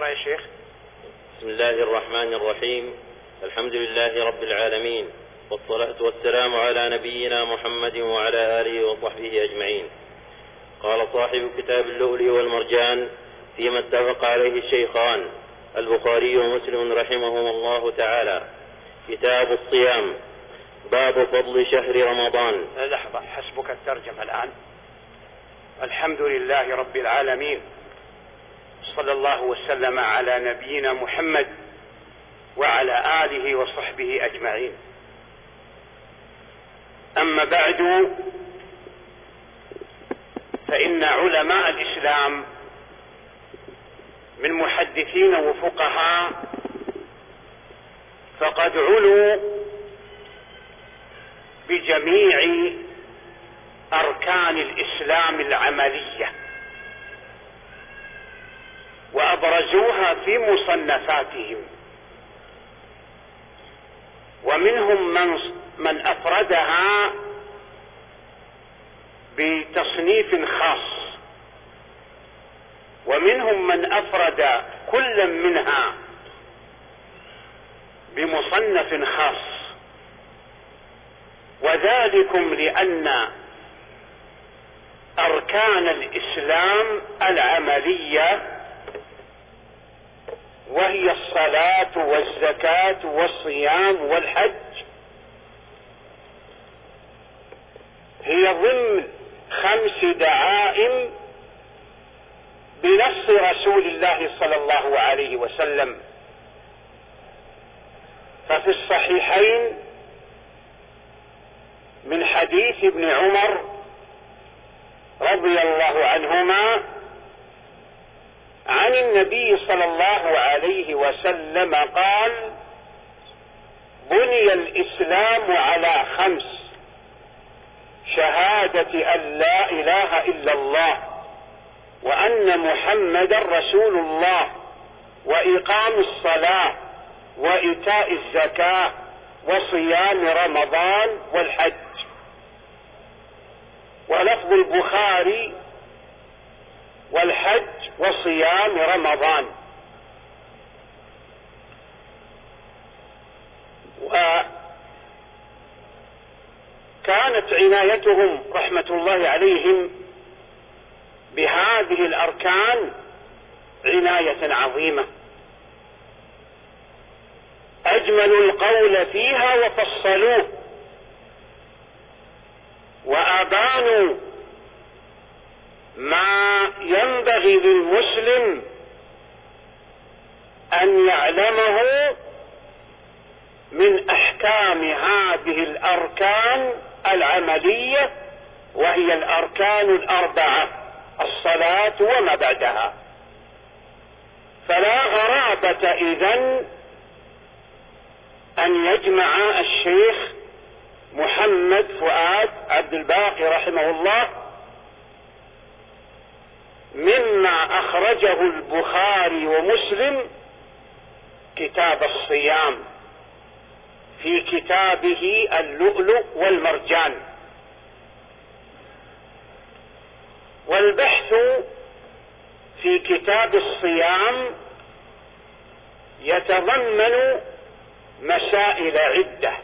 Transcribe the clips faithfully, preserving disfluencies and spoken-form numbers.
اقرأ يا شيخ. بسم الله الرحمن الرحيم. الحمد لله رب العالمين، والصلاة والسلام على نبينا محمد وعلى آله وصحبه أجمعين. قال صاحب كتاب اللؤلؤ والمرجان فيما اتفق عليه الشيخان البخاري ومسلم رحمهما الله تعالى: كتاب الصيام، باب فضل شهر رمضان. لحظة، حسبك الترجمة الآن. الحمد لله رب العالمين، صلى الله وسلم على نبينا محمد وعلى آله وصحبه أجمعين. أما بعد، فإن علماء الإسلام من محدثين وفقهاء فقد علوا بجميع أركان الإسلام العملية وأبرزوها في مصنفاتهم، ومنهم من من أفردها بتصنيف خاص، ومنهم من أفرد كل منها بمصنف خاص، وذلكم لأن أركان الإسلام العملية وهي الصلاة والزكاة والصيام والحج هي ضمن خمس دعائم بنص رسول الله صلى الله عليه وسلم. ففي الصحيحين من حديث ابن عمر رضي الله عنهما عن النبي صلى الله عليه وسلم قال: بني الإسلام على خمس: شهادة أن لا إله إلا الله وأن محمدا رسول الله، وإقام الصلاة، وإيتاء الزكاة، وصيام رمضان، والحج. ولفظ البخاري: والحج وصيام رمضان. وكانت عنايتهم رحمة الله عليهم بهذه الأركان عناية عظيمة، أجملوا القول فيها وفصلوه، وأبانوا ما ينبغي للمسلم أن يعلمه من أحكام هذه الأركان العملية، وهي الأركان الأربعة: الصلاة وما بعدها. فلا غرابة إذن أن يجمع الشيخ محمد فؤاد عبد الباقي رحمه الله مما أخرجه البخاري ومسلم كتاب الصيام في كتابه اللؤلؤ والمرجان. والبحث في كتاب الصيام يتضمن مسائل عدة.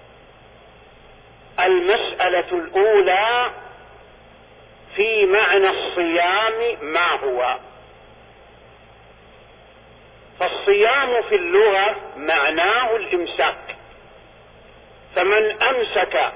المسألة الأولى في معنى الصيام ما هو. فالصيام في اللغة معناه الإمساك، فمن أمسك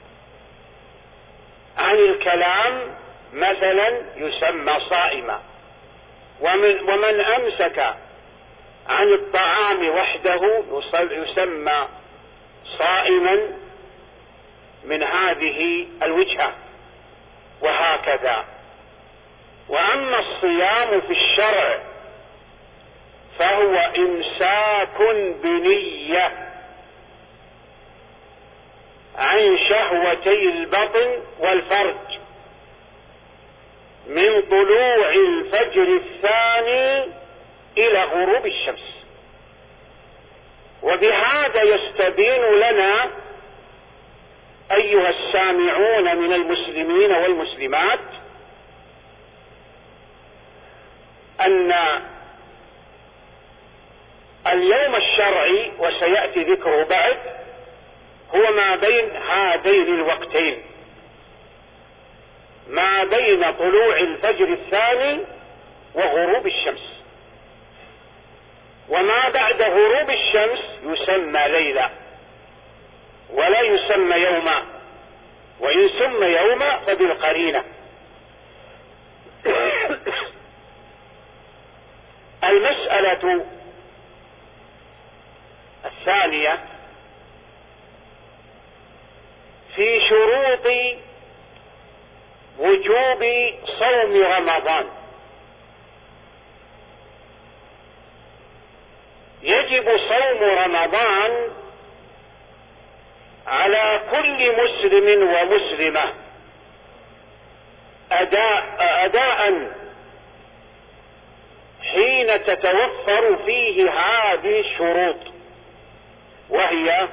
عن الكلام مثلا يسمى صائما، ومن, ومن أمسك عن الطعام وحده يسمى صائما من هذه الوجهة، وهكذا. وأما الصيام في الشرع فهو إمساك بنية عن شهوتي البطن والفرج من طلوع الفجر الثاني إلى غروب الشمس. وبهذا يستبين لنا أيها السامعون من المسلمين والمسلمات أن الشرعي وسيأتي ذكره بعد هو ما بين هذين الوقتين، ما بين طلوع الفجر الثاني وغروب الشمس، وما بعد غروب الشمس يسمى ليلة ولا يسمى يوما، وإن سمى يوما فبالقرينة. المسألة الثانية في شروط وجوب صوم رمضان. يجب صوم رمضان على كل مسلم ومسلمة أداء, أداء حين تتوفر فيه هذه الشروط، وهي: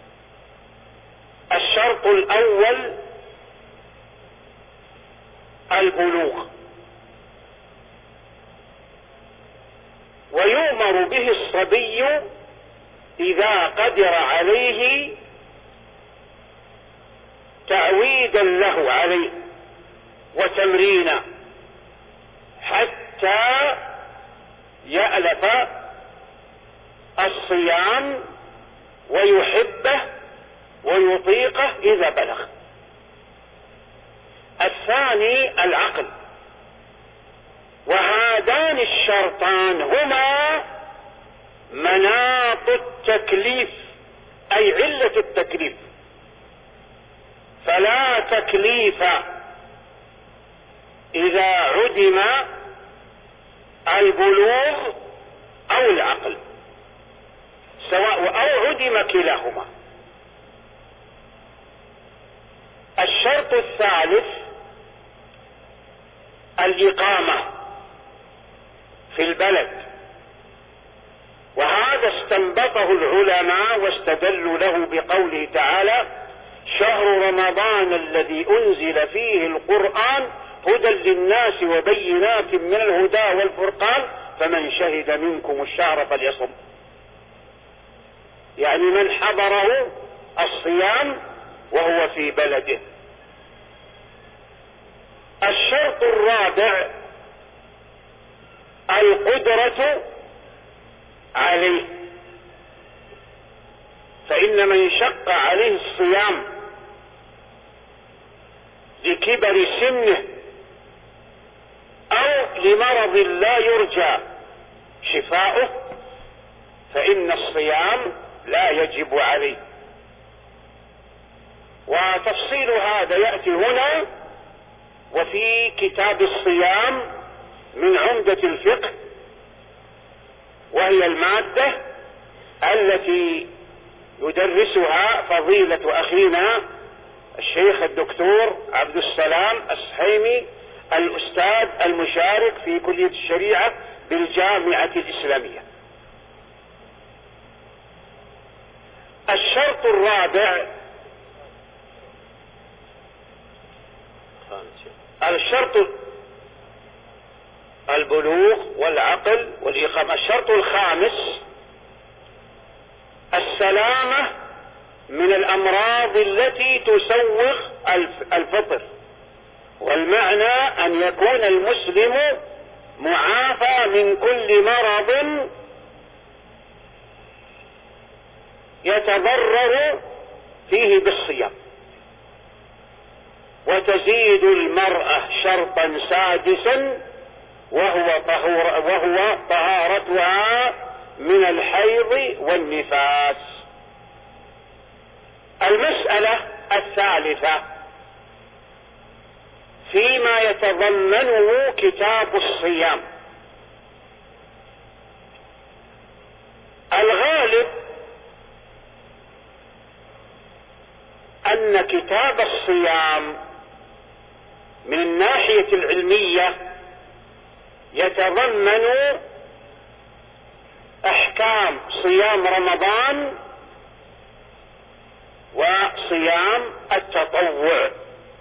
الشرط الأول البلوغ، ويؤمر به الصبي إذا قدر عليه تعويدا له عليه وتمرينا حتى يألف الصيام ويحبه ويطيقه إذا بلغ. الثاني العقل، وهذان الشرطان هما مناط التكليف أي علة التكليف، فلا تكليف إذا عدم البلوغ أو العقل، سواء أو عدم كلاهما. الشرط الثالث الإقامة في البلد، وهذا استنبطه العلماء واستدلوا له بقوله تعالى: شهر رمضان الذي أنزل فيه القرآن هدى للناس وبينات من الهدى والفرقان فمن شهد منكم الشهر فليصم، يعني من حضره الصيام وهو في بلده. الشرط الرابع القدرة عليه، فإن من شق عليه الصيام لكبر سنه أو لمرض لا يرجى شفاؤه فإن الصيام لا يجب عليه. وتفصيل هذا يأتي هنا وفي كتاب الصيام من عمدة الفقه، وهي المادة التي يدرسها فضيلة أخينا الشيخ الدكتور عبد السلام السحيمي الأستاذ المشارك في كلية الشريعة بالجامعة الإسلامية. الشرط الرابع الشرط البلوغ والعقل والإقامة. الشرط الخامس السلامة من الأمراض التي تسوغ الفطر، والمعنى أن يكون المسلم معافى من كل مرض يتضرر فيه بالصيام. وتزيد المرأة شرطا سادسا وهو طهور وهو طهارتها من الحيض والنفاس. المسألة الثالثة فيما يتضمنه كتاب الصيام. الغالب أن كتاب الصيام من الناحية العلمية يتضمن أحكام صيام رمضان وصيام التطوع،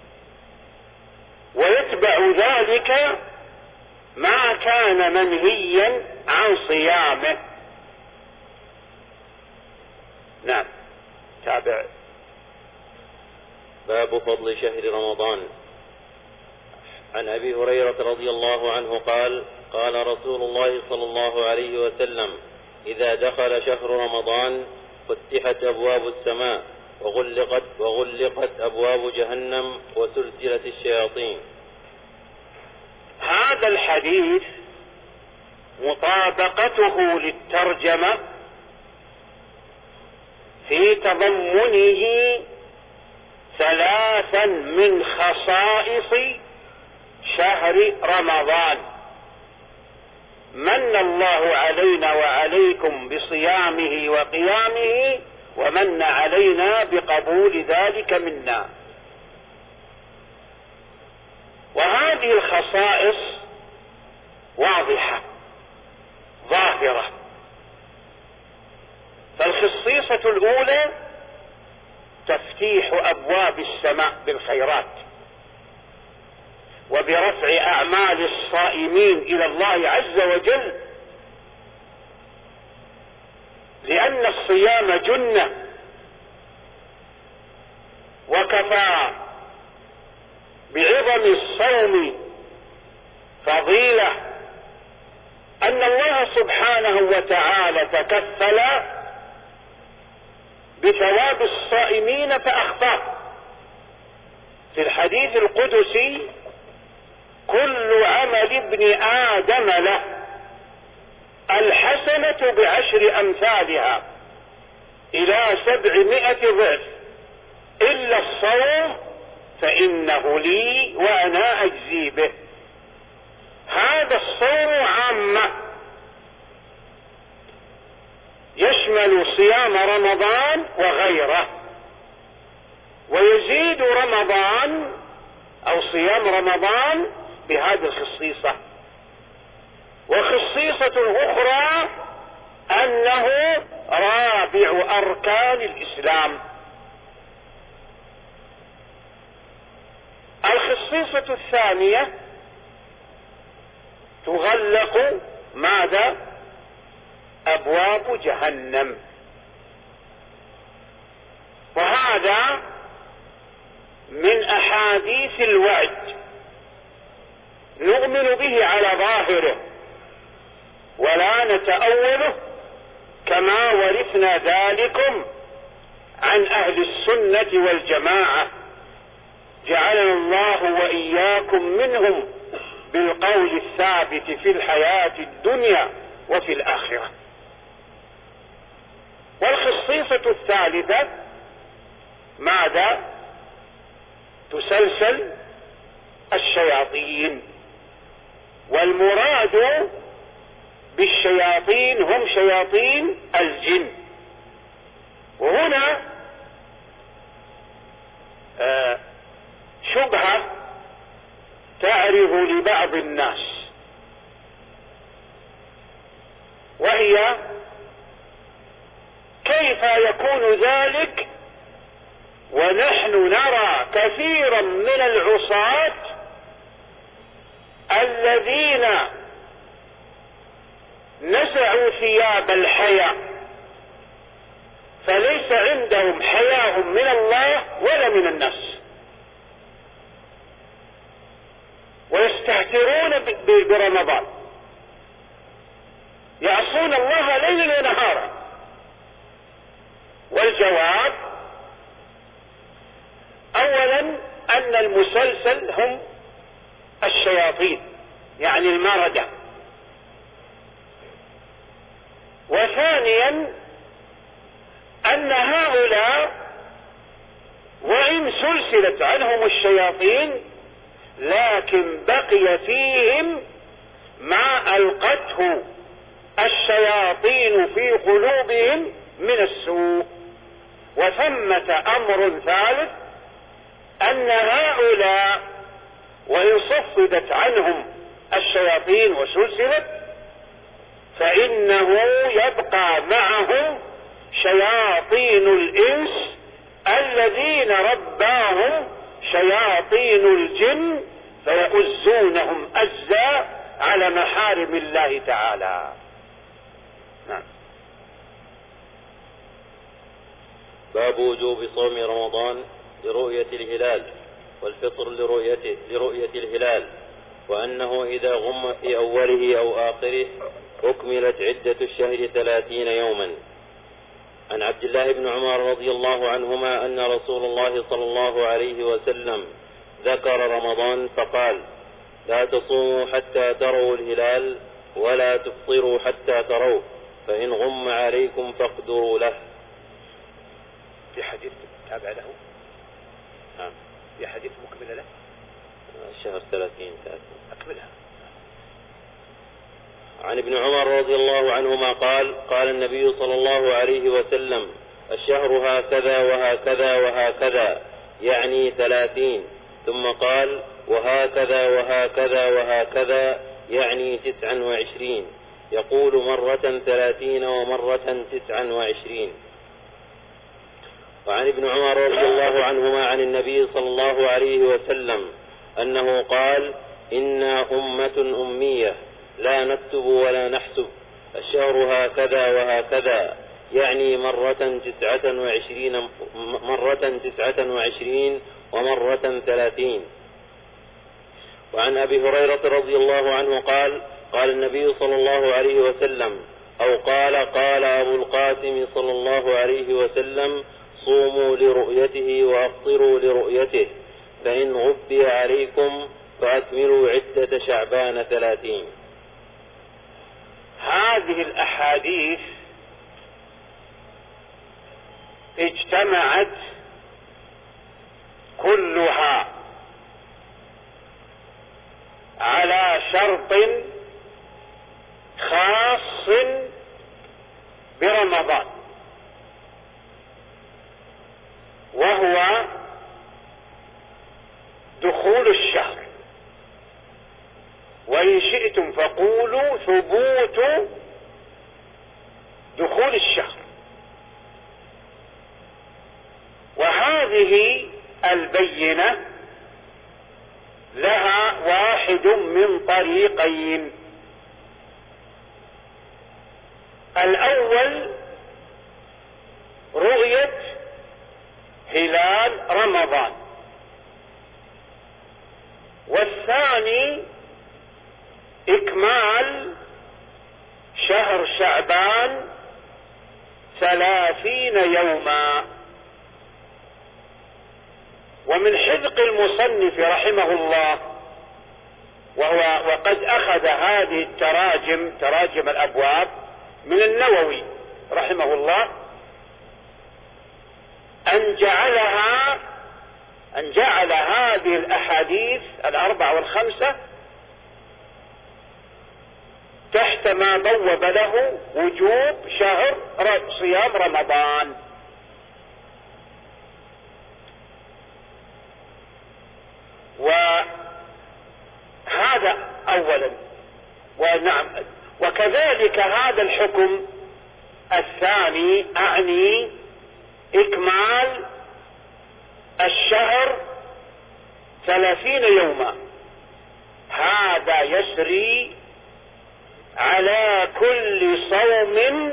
ويتبع ذلك ما كان منهيا عن صيامه. باب فضل شهر رمضان. عن أبي هريرة رضي الله عنه قال قال رسول الله صلى الله عليه وسلم إذا دخل شهر رمضان فتحت أبواب السماء وغلقت, وغلقت أبواب جهنم وسلسلة الشياطين. هذا الحديث مطابقته للترجمة في تضمنه ثلاثا من خصائص شهر رمضان من الله علينا وعليكم بصيامه وقيامه ومن علينا بقبول ذلك منا. وهذه الخصائص واضحة ظاهرة. فالخصيصة الأولى تفتيح أبواب السماء بالخيرات وبرفع أعمال الصائمين إلى الله عز وجل، لأن الصيام جنة، وكفى بعظم الصوم فضيلة أن الله سبحانه وتعالى تكفل بثواب الصائمين فأخفاه. في الحديث القدسي كل عمل ابن آدم له الحسنة بعشر أمثالها إلى سبعمائة ضعف إلا الصوم فإنه لي وأنا أجزي به. هذا الصوم عامة يشمل صيام رمضان وغيره، ويزيد رمضان أو صيام رمضان بهذه الخصيصة. وخصيصة أخرى أنه رابع أركان الإسلام. الخصيصة الثانية تغلق ماذا؟ أبواب جهنم. وهذا من أحاديث الوعد نؤمن به على ظاهره ولا نتأوله، كما ورثنا ذلكم عن أهل السنة والجماعة، جعلنا الله وإياكم منهم بالقول الثابت في الحياة الدنيا وفي الآخرة. والخصيصة الثالثة ماذا؟ تسلسل الشياطين، والمراد بالشياطين هم شياطين الجن. وهنا آه شبهة تعرض لبعض الناس، وهي كيف يكون ذلك ونحن نرى كثيرا من العصاة الذين نزعوا ثياب الحياء، فليس عندهم حياء من الله ولا من الناس، ويستهترون برمضان، يعصون الله ليلا ونهارا. والجواب اولا ان المسلسل هم الشياطين، يعني المردة. وثانيا ان هؤلاء وان سلسلت عنهم الشياطين لكن بقي فيهم ما ألقته الشياطين في قلوبهم من السوء. وثمة أمر ثالث أن هؤلاء وإن صفدت عنهم الشياطين وسلسلت فإنه يبقى معهم شياطين الإنس الذين رباهم شياطين الجن فيؤزونهم أزا على محارم الله تعالى. نعم. باب وجوب صوم رمضان لرؤية الهلال، والفطر لرؤيته لرؤية الهلال، وأنه إذا غم في أوله أو آخره أكملت عدة الشهر ثلاثين يوما. عن عبد الله بن عمر رضي الله عنهما أن رسول الله صلى الله عليه وسلم ذكر رمضان فقال: لا تصوموا حتى تروا الهلال ولا تفطروا حتى تروه، فإن غم عليكم فاقدروا له. في حديث تابع له؟ نعم. في حديث مكمل له؟ الشهر ثلاثين ثلاثين. أكملها. عن ابن عمر رضي الله عنهما قال: قال النبي صلى الله عليه وسلم: الشهر هكذا وهكذا وهكذا، يعني ثلاثين. ثم قال: وهكذا وهكذا وهكذا، يعني تسعا وعشرين. يقول مرة ثلاثين ومرة تسعا وعشرين. وعن ابن عمر رضي الله عنهما عن النبي صلى الله عليه وسلم أنه قال: إنا أمة أمية لا نكتب ولا نحسب، الشهر هكذا وهكذا، يعني مرة تسعة وعشرين مرة تسعة وعشرين ومرة ثلاثين. وعن أبي هريرة رضي الله عنه قال: قال النبي صلى الله عليه وسلم، أو قال قال أبو القاسم صلى الله عليه وسلم: صوموا لرؤيته وأفطروا لرؤيته، فإن غبي عليكم فأكملوا عدة شعبان ثلاثين. هذه الأحاديث اجتمعت كلها على شرط خاص برمضان، وهو دخول الشهر. وإن شئتم فقولوا ثبوت دخول الشهر. وهذه البينة لها واحد من طريقين: الأول رؤية هلال رمضان، والثاني إكمال شهر شعبان ثلاثين يوما. ومن حذق المصنف رحمه الله، وهو وقد أخذ هذه التراجم تراجم الأبواب من النووي رحمه الله، أن جعلها أن جعل هذه الأحاديث الأربع والخمسة تحت ما بوب له وجوب شهر صيام رمضان. وهذا أولا. ونعم، وكذلك هذا الحكم الثاني أعني إكمال الشهر ثلاثين يوما، هذا يسري على كل صوم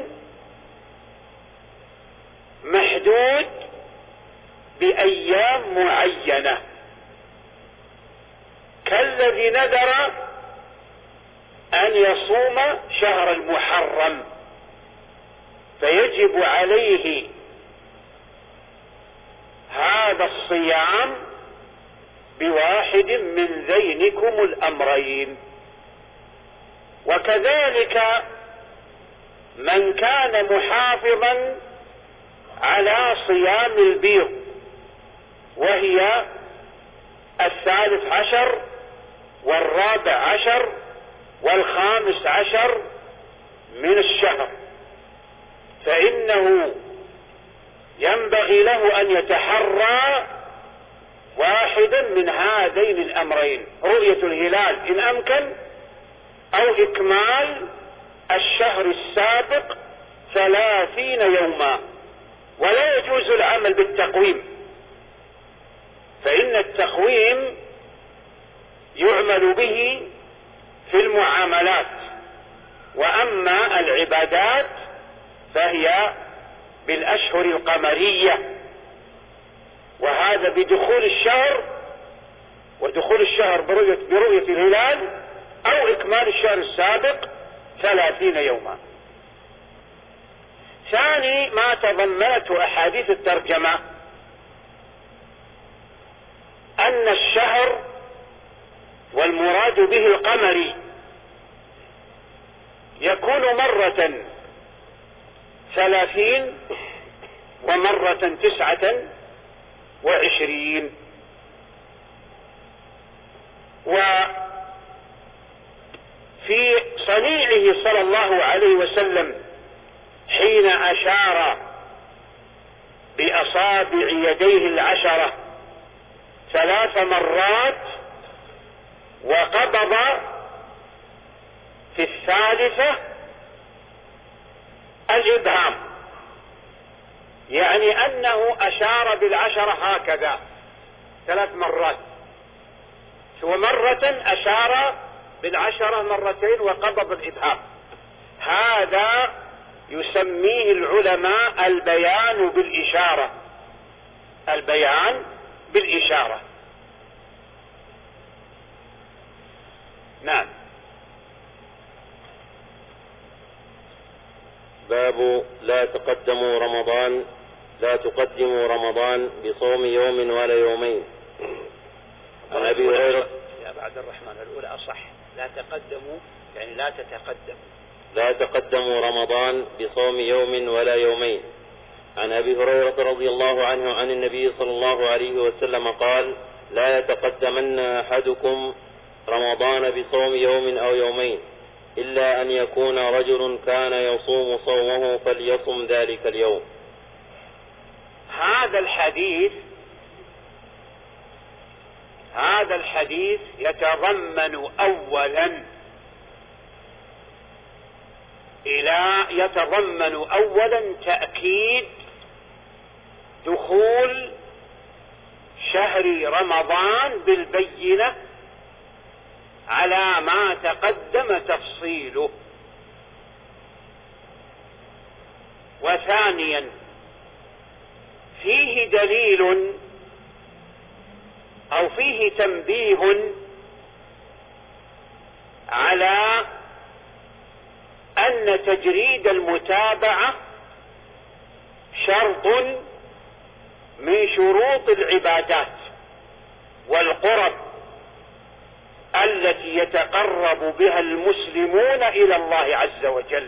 محدود بأيام معينة، كالذي نذر أن يصوم شهر المحرم فيجب عليه هذا الصيام بواحد من ذينكم الأمرين. وكذلك من كان محافظا على صيام البيض، وهي الثالث عشر والرابع عشر والخامس عشر من الشهر، فإنه ينبغي له أن يتحرى واحدا من هذين الأمرين: رؤية الهلال إن أمكن، أو إكمال الشهر السابق ثلاثين يوما. ولا يجوز العمل بالتقويم، فإن التقويم يعمل به في المعاملات، وأما العبادات فهي بالأشهر القمرية. وهذا بدخول الشهر، ودخول الشهر برؤية, برؤية الهلال، أو إكمال الشهر السابق ثلاثين يوما. ثاني ما تضمنته أحاديث الترجمة أن الشهر والمراد به القمري يكون مرة ثلاثين ومرة تسعة وعشرين. وفي صنيعه صلى الله عليه وسلم حين أشار بأصابع يديه العشرة ثلاث مرات وقبض في الثالثة الإبهام، يعني أنه أشار بالعشرة هكذا ثلاث مرات، ومرة أشار بالعشرة مرتين وقبض الإبهام. هذا يسميه العلماء البيان بالإشارة، البيان بالإشارة. نعم. باب لا تقدموا رمضان لا تقدموا رمضان بصوم يوم ولا يومين. عن ابي هريره يا عبد الرحمن الاولى اصح، لا تقدموا يعني لا تتقدموا لا تقدموا رمضان بصوم يوم ولا يومين. عن ابي هريره رضي الله عنه عن النبي صلى الله عليه وسلم قال: لا يتقدمن احدكم رمضان بصوم يوم او يومين إلا أن يكون رجل كان يصوم صومه فليصم ذلك اليوم. هذا الحديث هذا الحديث يتضمن أولا إلى يتضمن أولا تأكيد دخول شهر رمضان بالبينة على ما تقدم تفصيله. وثانيا فيه دليل أو فيه تنبيه على أن تجريد المتابعة شرط من شروط العبادات والقرب التي يتقرب بها المسلمون إلى الله عز وجل.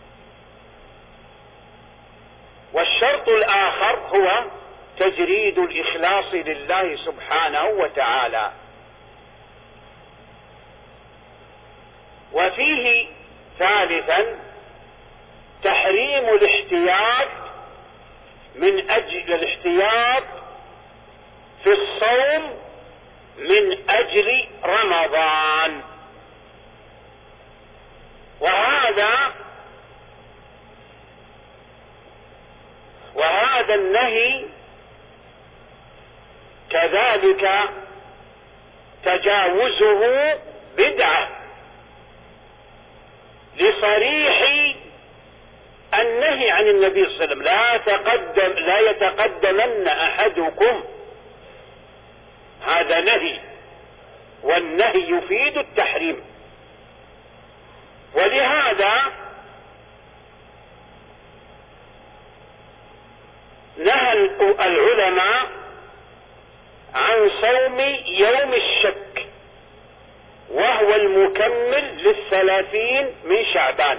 والشرط الآخر هو تجريد الإخلاص لله سبحانه وتعالى. وفيه ثالثا تحريم الاحتياط من أجل الاحتياط في الصوم من أجل رمضان. وهذا وهذا النهي كذلك تجاوزه بدعة لصريح النهي عن النبي صلى الله عليه وسلم: لا تقدم لا يتقدمن أحدكم. هذا نهي، والنهي يفيد التحريم. ولهذا نهى العلماء عن صوم يوم الشك، وهو المكمل للثلاثين من شعبان.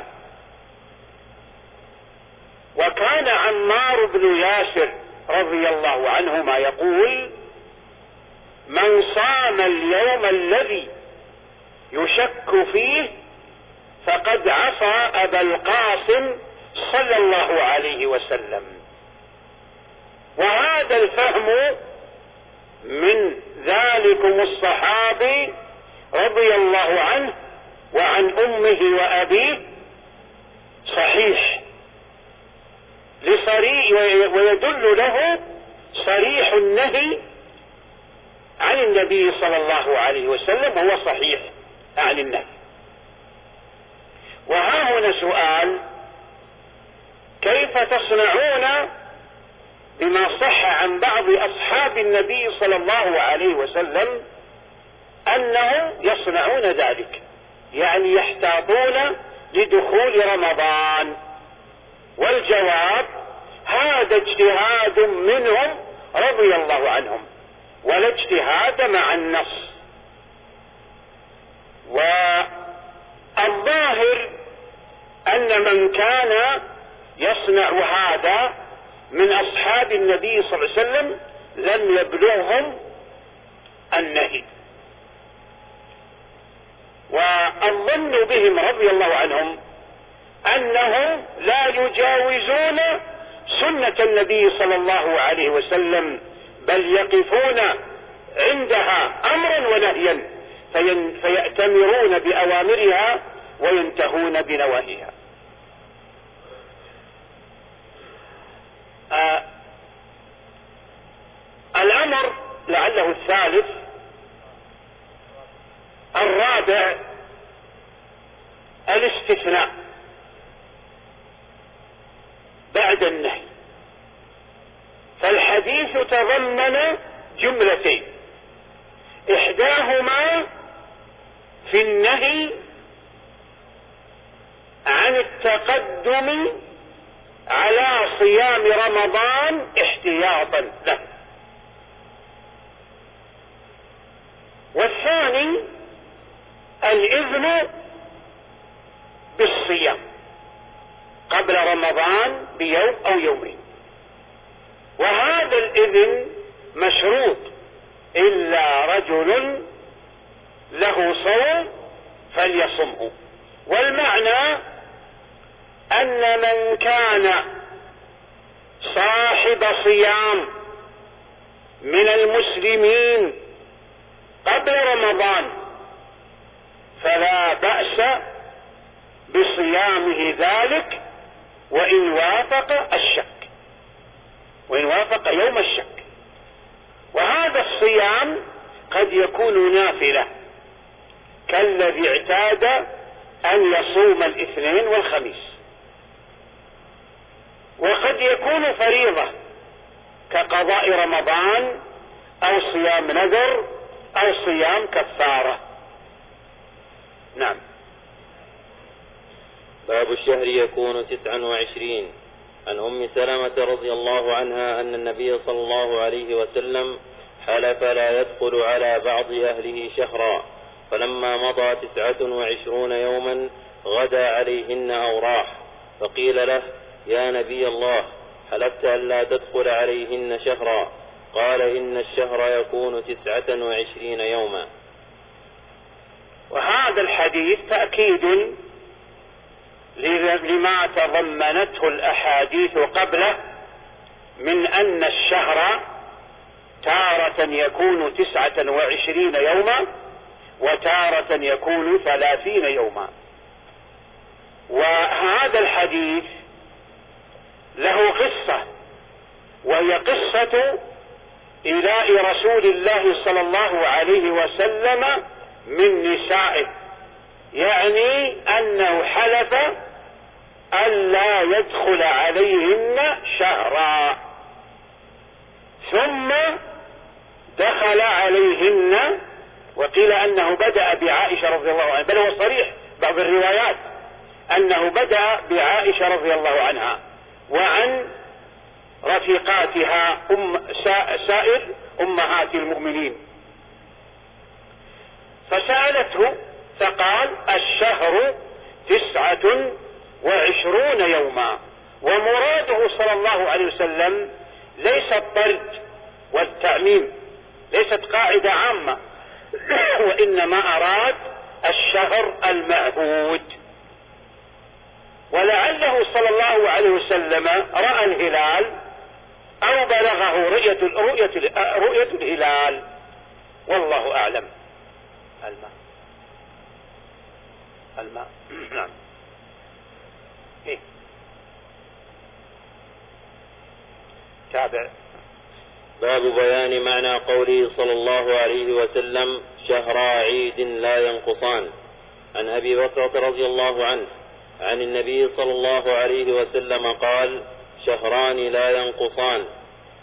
وكان عمار بن ياسر رضي الله عنهما يقول: من صام اليوم الذي يشك فيه فقد عصى أبا القاسم صلى الله عليه وسلم. وهذا الفهم من ذلكم الصحابي رضي الله عنه وعن أمه وأبيه صحيح، لصريح ويدل له صريح النهي عن النبي صلى الله عليه وسلم، وهو صحيح عن النهي. وها هنا سؤال: كيف تصنعون بما صح عن بعض أصحاب النبي صلى الله عليه وسلم أنهم يصنعون ذلك، يعني يحتاطون لدخول رمضان. والجواب هذا اجتهاد منهم رضي الله عنهم، ولا اجتهاد مع النص. والظاهر أن من كان يصنع هذا من أصحاب النبي صلى الله عليه وسلم لم يبلغهم النهي. والظن بهم رضي الله عنهم أنهم لا يجاوزون سنة النبي صلى الله عليه وسلم، بل يقفون عندها أمرا ونهيا فيأتمرون بأوامرها وينتهون بنواهيها. آه الأمر لعله الثالث الرابع الاستثناء بعد النهي. فالحديث تضمن جملتين، إحداهما في النهي عن التقدم على صيام رمضان احتياطا له، والثاني الإذن بالصيام قبل رمضان بيوم أو يومين. وهذا الإذن مشروط إلا رجل له صوم فليصمه. والمعنى أن من كان صاحب صيام من المسلمين قبل رمضان فلا بأس بصيامه ذلك وإن وافق الشك، وإن وافق يوم الشك. وهذا الصيام قد يكون نافلة كالذي اعتاد أن يصوم الاثنين والخميس، وقد يكون فريضة كقضاء رمضان أو صيام نذر أو صيام كفارة. نعم. باب الشهر يكون تسعا وعشرين. عن أم سلمة رضي الله عنها أن النبي صلى الله عليه وسلم حلف لا يدخل على بعض أهله شهرا، فلما مضى تسعة وعشرون يوما غدا عليهن أو راح، فقيل له يا نبي الله حلفت أن لا تدخل عليهن شهرا؟ قال إن الشهر يكون تسعة وعشرين يوما. وهذا الحديث تأكيد لما تضمنته الأحاديث قبله من أن الشهر تارة يكون تسعة وعشرين يوما وتارة يكون ثلاثين يوما. وهذا الحديث له قصة، وهي قصة إيلاء رسول الله صلى الله عليه وسلم من نسائه، يعني أنه حلف ألا يدخل عليهن شهرا، ثم دخل عليهن. وقيل أنه بدأ بعائشة رضي الله عنها، بل هو صريح بعض الروايات أنه بدأ بعائشة رضي الله عنها وعن رفيقاتها أم سائر أمهات المؤمنين. فسألته فقال الشهر تسعة وعشرون يوما. ومراده صلى الله عليه وسلم ليس الطرد والتعميم، ليست قاعدة عامة، وإنما أراد الشهر المعهود. ولعله صلى الله عليه وسلم رأى الهلال أو بلغه رؤية رؤية رؤية الهلال، والله أعلم. الماء الماء نعم. إيه؟ تابع. باب بيان معنى قوله صلى الله عليه وسلم شهرا عيد لا ينقصان. عن أبي بكرة رضي الله عنه عن النبي صلى الله عليه وسلم قال شهران لا ينقصان،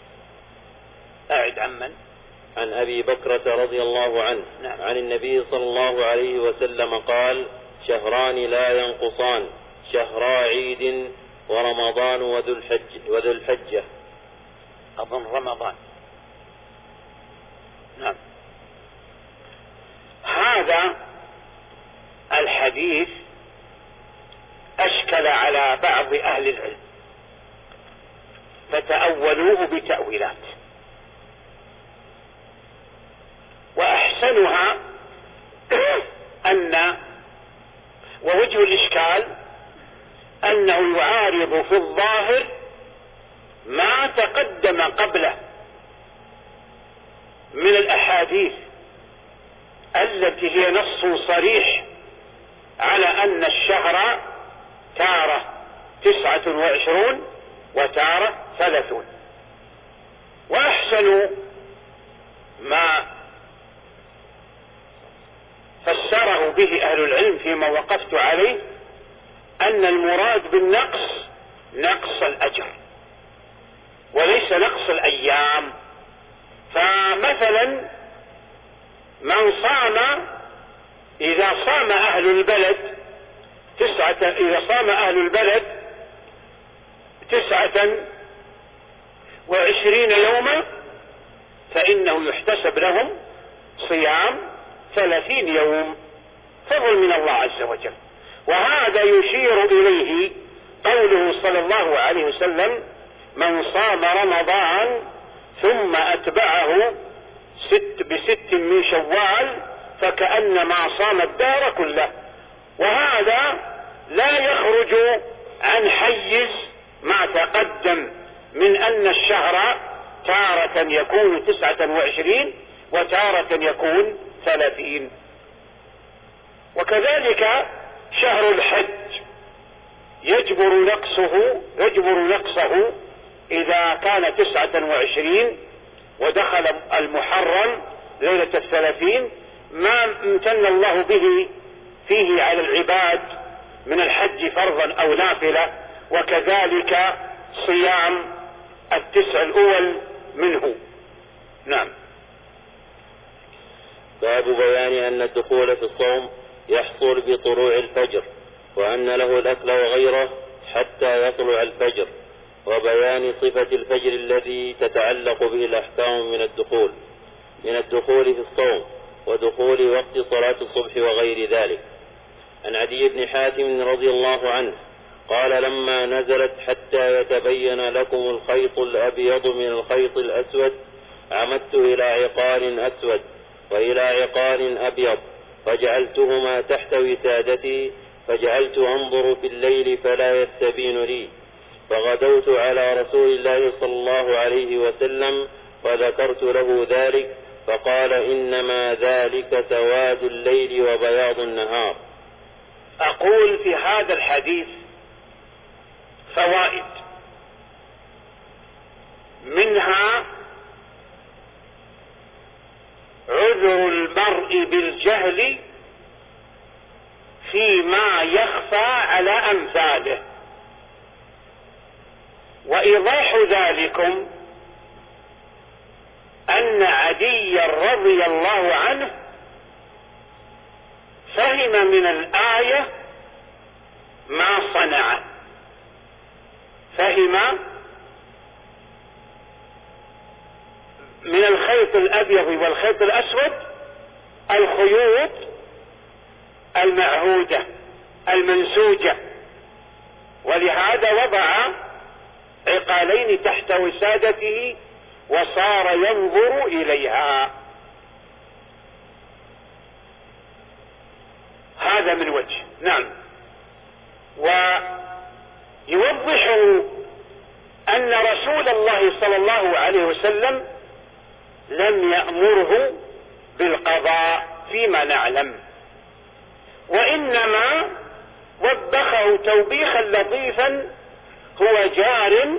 أعد عمن؟ عن أبي بكرة رضي الله عنه. نعم. عن النبي صلى الله عليه وسلم قال: شهران لا ينقصان، شهرا عيد ورمضان وذو الحج وذو الحجة. أظن رمضان. نعم. هذا الحديث أشكل على بعض أهل العلم فتأولوه بتأويلات، وأحسنها أن ووجه الإشكال أنه يعارض في الظاهر ما تقدم قبله من الأحاديث التي هي نص صريح على أن الشهر تارة تسعة وعشرون وتارة ثلاثون. وأحسن ما فسره به أهل العلم فيما وقفت عليه أن المراد بالنقص نقص الأجر وليس نقص الأيام. فمثلا من صام، إذا صام أهل البلد تسعة إذا صام أهل البلد تسعة وعشرين يوما فإنه يحتسب لهم صيام ثلاثين يوم، فضل من الله عز وجل. وهذا يشير إليه قوله صلى الله عليه وسلم: من صام رمضان ثم أتبعه ست بست من شوال فكأنما صام الدار كله. وهذا لا يخرج عن حيز ما تقدم من أن الشهر تارة يكون تسعة وعشرين وتارة يكون ثلاثين. وكذلك شهر الحج يجبر نقصه يجبر نقصه إذا كان تسعة وعشرين ودخل المحرم ليلة الثلاثين ما امتن الله به فيه على العباد من الحج فرضا أو نافلة، وكذلك صيام التسع الأول منه. نعم. باب بيان أن الدخول في الصوم يحصل بطلوع الفجر، وأن له الأكل وغيره حتى يطلع الفجر، وبيان صفة الفجر الذي تتعلق به الأحكام من الدخول من الدخول في الصوم ودخول وقت صلاة الصبح وغير ذلك. عن عدي بن حاتم رضي الله عنه قال: لما نزلت حتى يتبين لكم الخيط الأبيض من الخيط الأسود عمدت إلى عقال أسود وإلى عقال أبيض فجعلتهما تحت وسادتي، فجعلت أنظر في الليل فلا يستبين لي، فغدوت على رسول الله صلى الله عليه وسلم فذكرت له ذلك فقال: إنما ذلك سواد الليل وبياض النهار. أقول في هذا الحديث فوائد، منها عذر المرء بالجهل فيما يخفى على أمثاله، وإيضاح ذلكم أن عدي رضي الله عنه فهم من الآية ما صنع، فهم من الخيط الأبيض والخيط الأسود الخيوط المعهودة المنسوجة، ولهذا وضع عقالين تحت وسادته وصار ينظر إليها. هذا من وجه. نعم. ويوضح أن رسول الله صلى الله عليه وسلم لم يأمره بالقضاء فيما نعلم، وإنما وبخه توبيخا لطيفا هو جار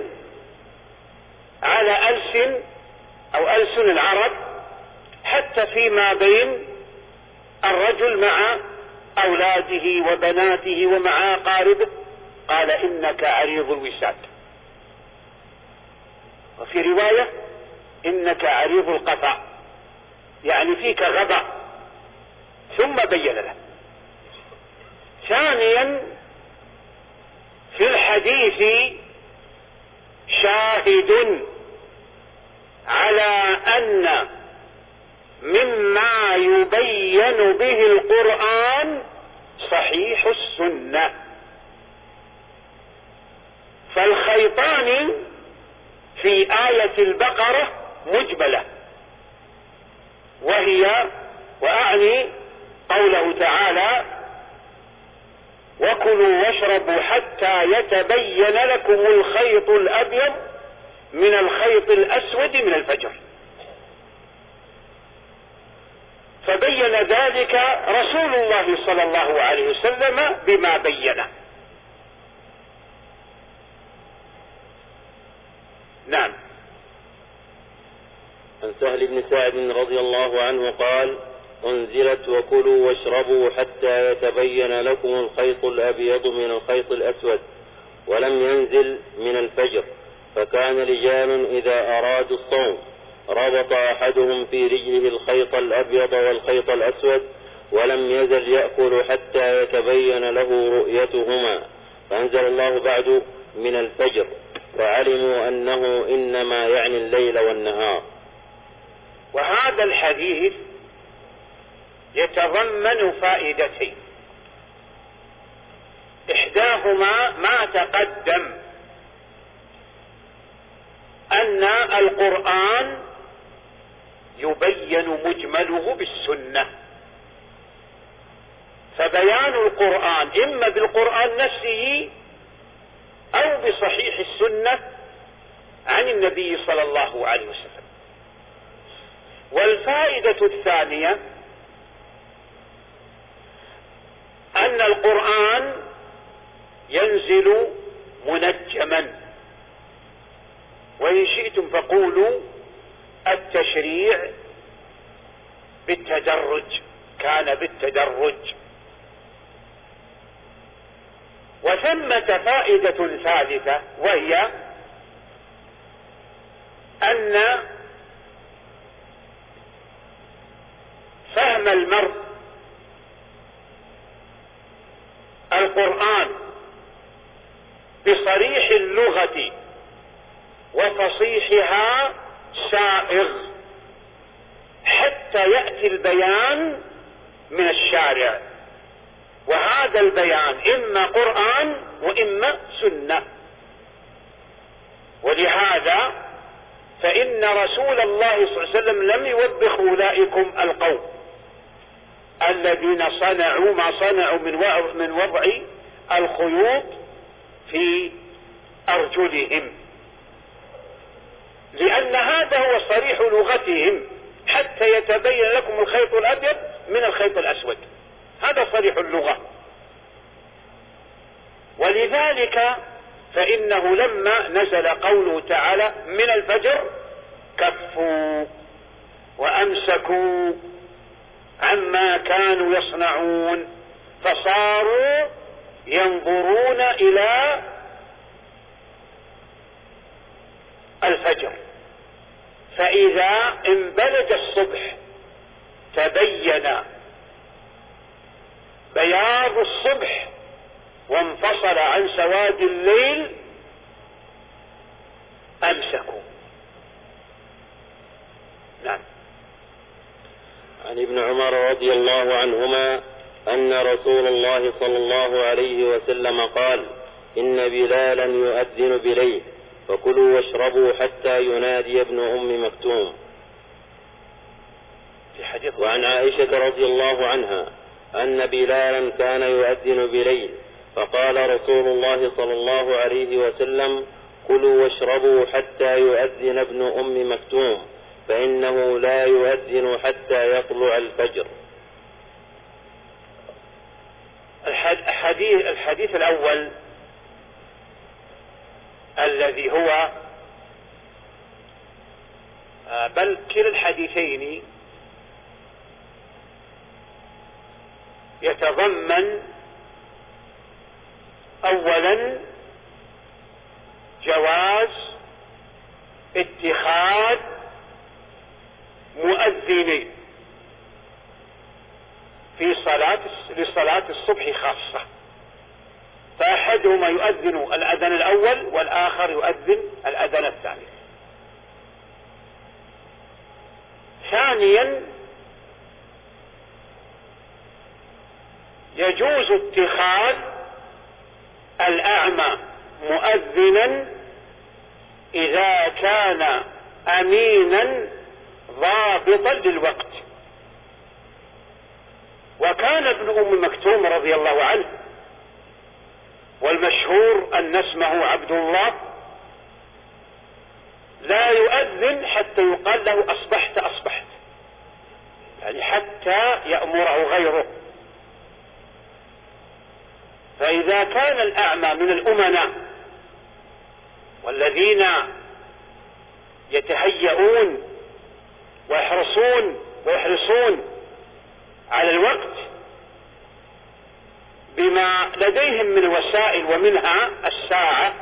على ألسن أو ألسن العرب حتى فيما بين الرجل مع أولاده وبناته ومع أقاربه، قال: إنك عريض الوساد. وفي رواية: إنك عريض القفا، يعني فيك غباء، ثم بين له. ثانيا في الحديث شاهد على أن مما يبين به القرآن صحيح السنة. فالخيطان في آية البقرة مجملة، وهي وأعني قوله تعالى وكلوا واشربوا حتى يتبين لكم الخيط الأبيض من الخيط الأسود من الفجر. فبين ذلك رسول الله صلى الله عليه وسلم بما بينه. نعم. عن سهل بن سعد رضي الله عنه قال أنزلت وكلوا واشربوا حتى يتبين لكم الخيط الأبيض من الخيط الأسود، ولم ينزل من الفجر، فكان رجال إذا أرادوا الصوم ربط أحدهم في رجله الخيط الأبيض والخيط الأسود، ولم يزل يأكل حتى يتبين له رؤيتهما، فأنزل الله بعد من الفجر، فعلموا أنه إنما يعني الليل والنهار. وهذا الحديث يتضمن فائدتين، إحداهما ما تقدم أن القرآن يبين مجمله بالسنة، فبيان القرآن إما بالقرآن نفسه أو بصحيح السنة عن النبي صلى الله عليه وسلم. والفائدة الثانية أن القرآن ينزل منجما، وإن شئتم فقولوا التشريع بالتدرج، كان بالتدرج. وثمة فائدة ثالثة، وهي أن فهم المرء القرآن بصريح اللغة وفصيحها سائغ حتى يأتي البيان من الشارع، وهذا البيان إما قرآن وإما سنة. ولهذا فإن رسول الله صلى الله عليه وسلم لم يوبخ أولئكم القوم الذين صنعوا ما صنعوا من وضع الخيوط في أرجلهم، لأن هذا هو صريح لغتهم، حتى يتبين لكم الخيط الأبيض من الخيط الأسود، هذا صريح اللغة. ولذلك فإنه لما نزل قوله تعالى من الفجر كفوا وأمسكوا عما كانوا يصنعون، فصاروا ينظرون إلى الفجر، فإذا انبلج الصبح تبين بياض الصبح وانفصل عن سواد الليل أمسكوا. نعم. عن ابن عمر رضي الله عنهما أن رسول الله صلى الله عليه وسلم قال إن بلالا يؤذن بليل فكلوا واشربوا حتى ينادي ابن أم مكتوم. وعن عائشة رضي الله عنها أن بلالا كان يؤذن بليل فقال رسول الله صلى الله عليه وسلم كلوا واشربوا حتى يؤذن ابن أم مكتوم فإنه لا يؤذن حتى يطلع الفجر. الحديث, الحديث الأول الذي هو بل كلا الحديثين يتضمن أولا جواز اتخاذ مؤذنين في صلاة لصلاة الصبح خاصة، فأحدهما يؤذن الأذان الأول والآخر يؤذن الأذان الثاني. ثانيا يجوز اتخاذ الأعمى مؤذنا إذا كان أمينا ضابطا للوقت. وكان ابن أم مكتوم رضي الله عنه، والمشهور أن اسمه عبد الله، لا يؤذن حتى يقال له أصبحت أصبحت، يعني حتى يأمره غيره. فإذا كان الأعمى من الأمناء والذين يتهيئون ويحرصون ويحرصون على الوقت بما لديهم من وسائل، ومنها الساعة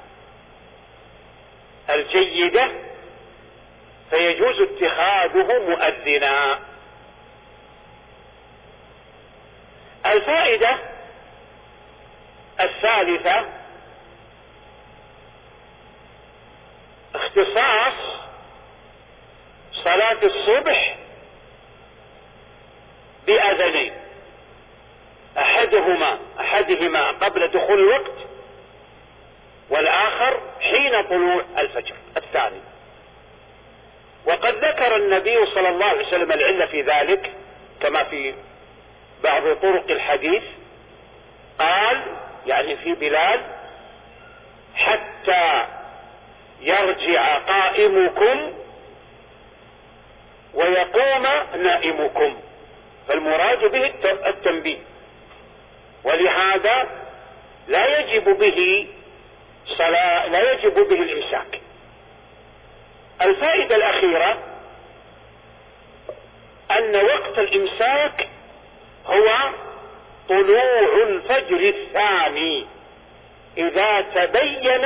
الجيدة، فيجوز اتخاذه مؤذنا. الفائدة الثالثة اختصاص صلاة الصبح بأذنين، أحدهما أحدهما قبل دخول الوقت، والآخر حين طلوع الفجر الثاني. وقد ذكر النبي صلى الله عليه وسلم العلة في ذلك كما في بعض طرق الحديث، قال يعني في بلال: حتى يرجع قائمكم ويقوم نائمكم، فالمراد به التنبيه، ولهذا لا يجب به صلاة، لا يجب به الإمساك. الفائدة الأخيرة أن وقت الإمساك هو طلوع الفجر الثاني، إذا تبين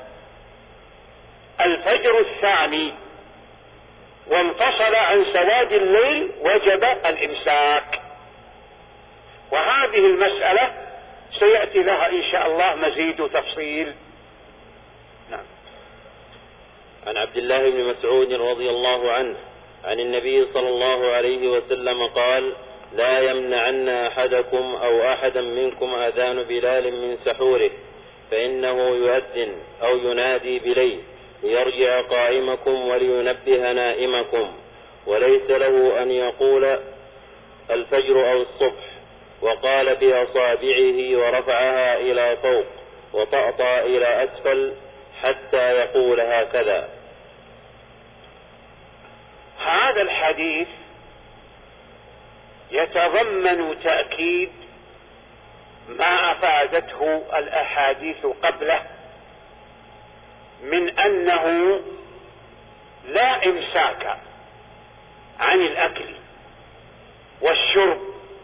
الفجر الثاني وانفصل عن سواد الليل وجب الإمساك. وهذه المسألة سيأتي لها إن شاء الله مزيد تفصيل. نعم. عن عبد الله بن مسعود رضي الله عنه عن النبي صلى الله عليه وسلم قال: لا يمنعن أحدكم أو أحدا منكم أذان بلال من سحوره، فإنه يؤذن أو ينادي بليل ليرجع قائمكم ولينبه نائمكم، وليس له أن يقول الفجر أو الصبح. وقال بأصابعه ورفعها إلى فوق وطأطأ إلى أسفل حتى يقول هكذا. هذا الحديث يتضمن تأكيد ما أفادته الأحاديث قبله من أنه لا إمساك عن الأكل والشرب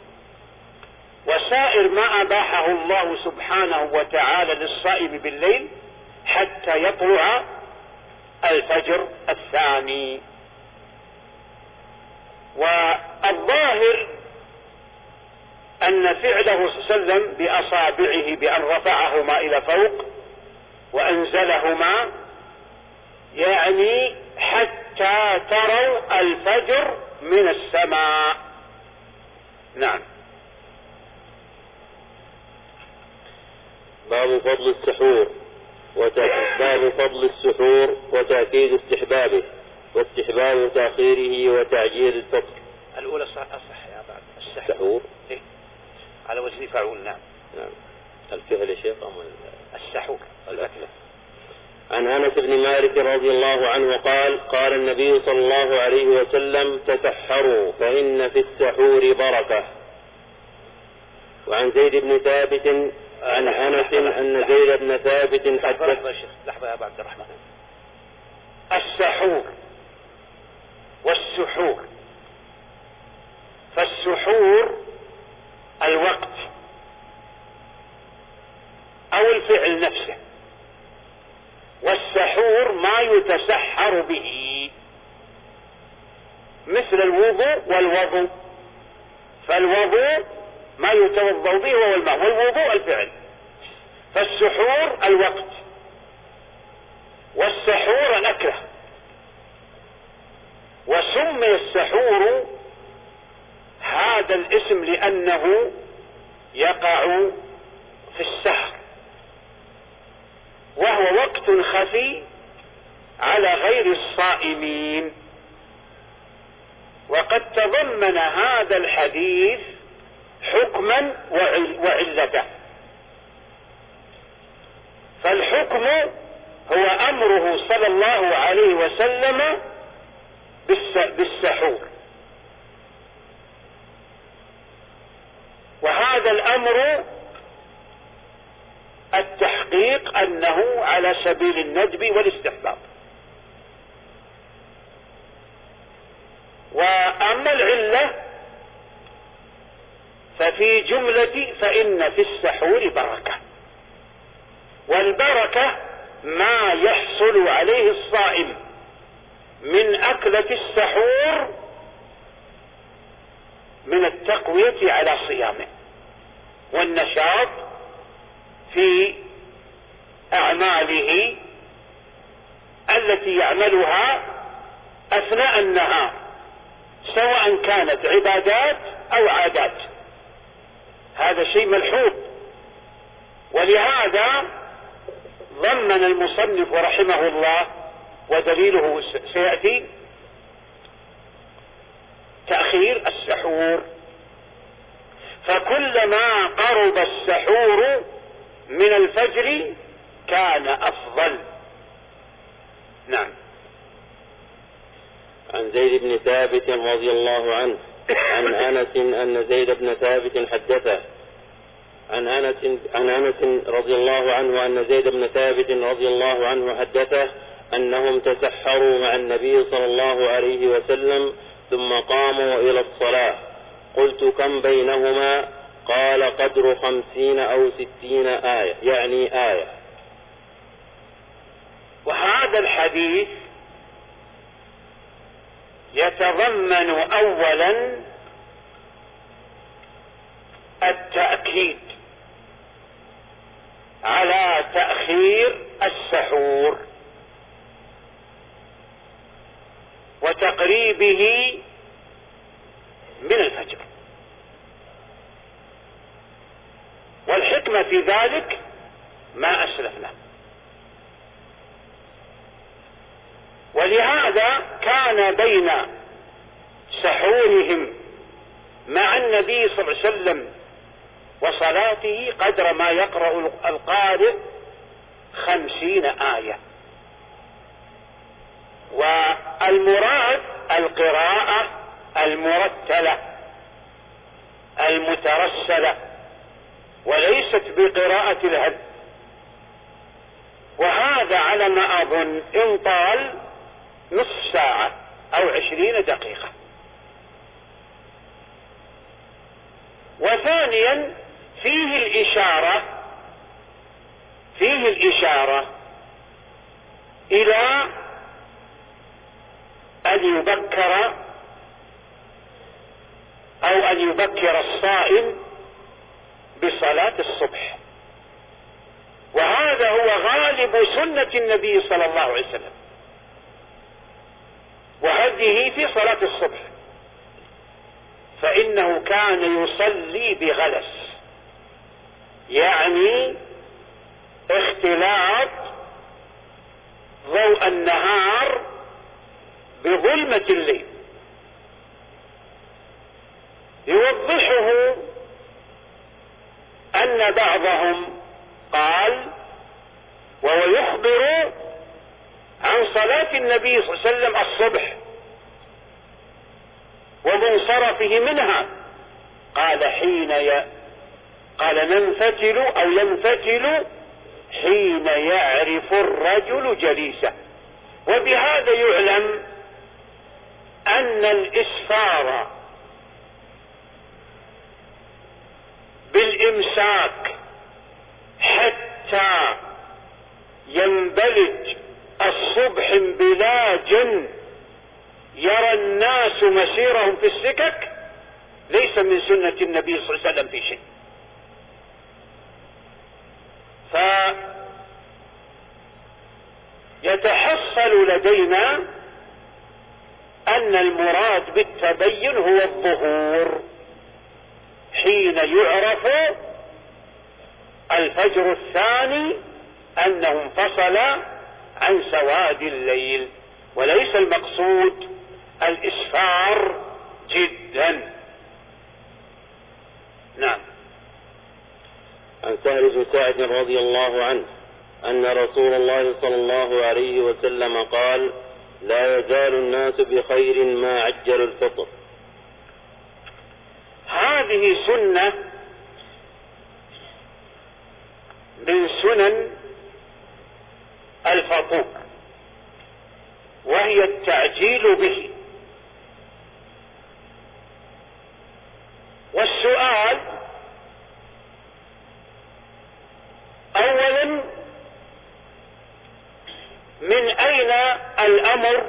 وسائر ما أباحه الله سبحانه وتعالى للصائم بالليل حتى يطلع الفجر الثاني. والظاهر أن فعله صلى الله عليه وسلم بأصابعه بأن رفعهما إلى فوق وأنزلهما يعني حتى تروا الفجر من السماء. نعم. باب فضل السحور باب فضل السحور وتأكيد استحبابه واستحباب تأخيره وتعجيل الفطر. الأولى صح أصح يا بعد السحور إيه؟ على وزن فعول. نعم. نعم. الفعل يا شيخ أم السحور الأكلة. عن أنس بن مالك رضي الله عنه قال: قال النبي صلى الله عليه وسلم: تسحروا فإن في السحور بركة. وعن زيد بن ثابت عن أنس أن زيد بن ثابت حدث. لحظة يا أبا عبد الرحمن. السحور والسحور، فالسحور الوقت أو الفعل نفسه، والسحور ما يتسحر به، مثل الوضوء والوضوء، فالوضوء ما يتوضأ به هو الماء، والوضوء الفعل. فالسحور الوقت، والسحور الأكلة. وسمي السحور هذا الاسم لأنه يقع في السحر، وهو وقت خفي على غير الصائمين. وقد تضمن هذا الحديث حكما وعلته. فالحكم هو أمره صلى الله عليه وسلم بالسحور، وهذا الأمر التحقيق أنه على سبيل الندب والاستحباب. وأما العلة ففي جملة فإن في السحور بركة، والبركة ما يحصل عليه الصائم من أكلة السحور من التقوية على صيامه والنشاط في أعماله التي يعملها أثناء النهار، سواء كانت عبادات أو عادات. هذا شيء ملحوظ. ولهذا ضمن المصنف رحمه الله، ودليله سيأتي، تأخير السحور. فكلما قرب السحور من الفجر كان أفضل. نعم. عن زيد بن ثابت رضي الله عنه عن أنس أن زيد بن ثابت حدثه عن أنس عن أنس رضي الله عنه أن زيد بن ثابت رضي الله عنه حدثه أنهم تسحروا مع النبي صلى الله عليه وسلم ثم قاموا إلى الصلاة. قلت كم بينهما؟ قال قدر خمسين أو ستين آية، يعني آية. وهذا الحديث يتضمن أولا التأكيد على تأخير السحور وتقريبه من الفجر. والحكمة في ذلك ما أسلفنا. ولهذا كان بين سحورهم مع النبي صلى الله عليه وسلم وصلاته قدر ما يقرأ القارئ خمسين آية. والمراد القراءة المرتلة المترسلة، وليست بقراءة الهد. وهذا على ما أظن إن طال نصف ساعة أو عشرين دقيقة. وثانيا فيه الإشارة فيه الإشارة إلى أن يبكر أو أن يبكر الصائم بصلاة الصبح، وهذا هو غالب سنة النبي صلى الله عليه وسلم وهديه في صلاة الصبح، فإنه كان يصلي بغلس، يعني اختلاط ضوء النهار بظلمة الليل. يوضحه أن بعضهم قال وهو يخبر عن صلاة النبي صلى الله عليه وسلم الصبح ومنصرفه منها، قال حين ي... قال ننفتل أو ينفتل حين يعرف الرجل جليسه. وبهذا يعلم أن الإسفار بالإمساك حتى ينبلج الصبح انبلاجا يرى الناس مسيرهم في السكك ليس من سنة النبي صلى الله عليه وسلم في شيء. فيتحصل لدينا أن المراد بالتبين هو الظهور حين يعرف الفجر الثاني أنه انفصل عن سواد الليل، وليس المقصود الإسفار جدا. نعم. عن سهل بن سعد رضي الله عنه أن رسول الله صلى الله عليه وسلم قال: لا يزال الناس بخير ما عجلوا الفطر. هذه سنة من سنن الفطور، وهي التعجيل به. والسؤال أولا: من أين الأمر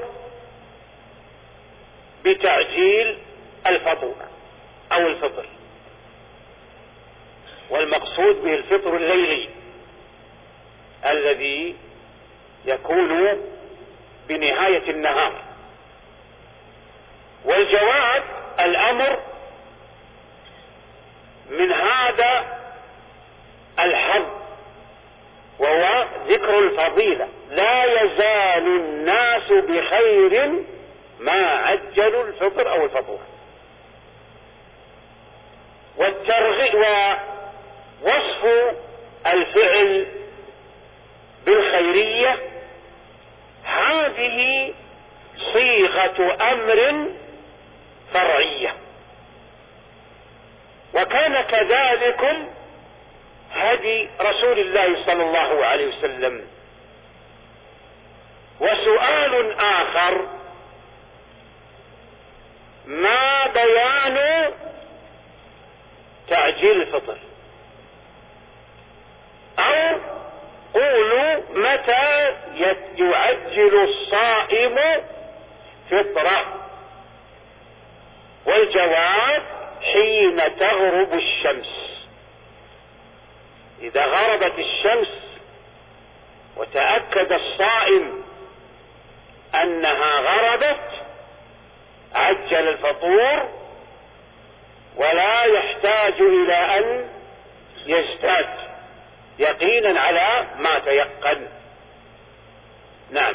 بتعجيل الفطور أو الفطر؟ والمقصود به الفطر الليلي الذي يكون بنهاية النهار. والجواب: الأمر من هذا الحظ، وهو ذكر الفضيلة: لا يزال الناس بخير ما عجلوا الفطر أو الفطور. والترغيب ووصف الفعل بالخيرية هذه صيغة أمر فرعية، وكان كذلكم هدي رسول الله صلى الله عليه وسلم. وسؤال آخر: ما بيان تعجيل الفطر؟ أو قولوا متى يعجل الصائم فطره؟ والجواب: حين تغرب الشمس. إذا غربت الشمس وتأكد الصائم أنها غربت عجل الفطور، ولا يحتاج إلى أن يزداد يقينا على ما تيقن. نعم.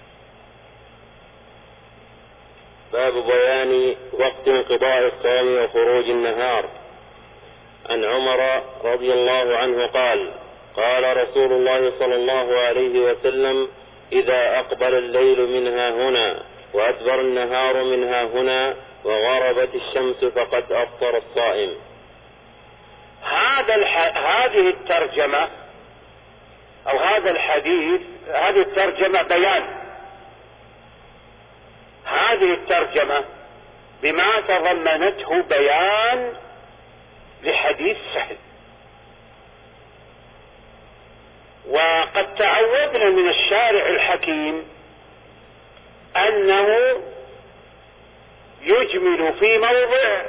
باب بيان وقت انقضاء الصوم وخروج النهار. عن عمر رضي الله عنه قال: قال رسول الله صلى الله عليه وسلم: إذا أقبل الليل منها هنا وأدبر النهار منها هنا وغربت الشمس فقد أفطر الصائم. هذا الح... هذه الترجمة أو هذا الحديث، هذه الترجمة بيان. هذه الترجمة بما تضمنته بيان لحديث سهل. وقد تعودنا من الشارع الحكيم أنه يجمل في موضع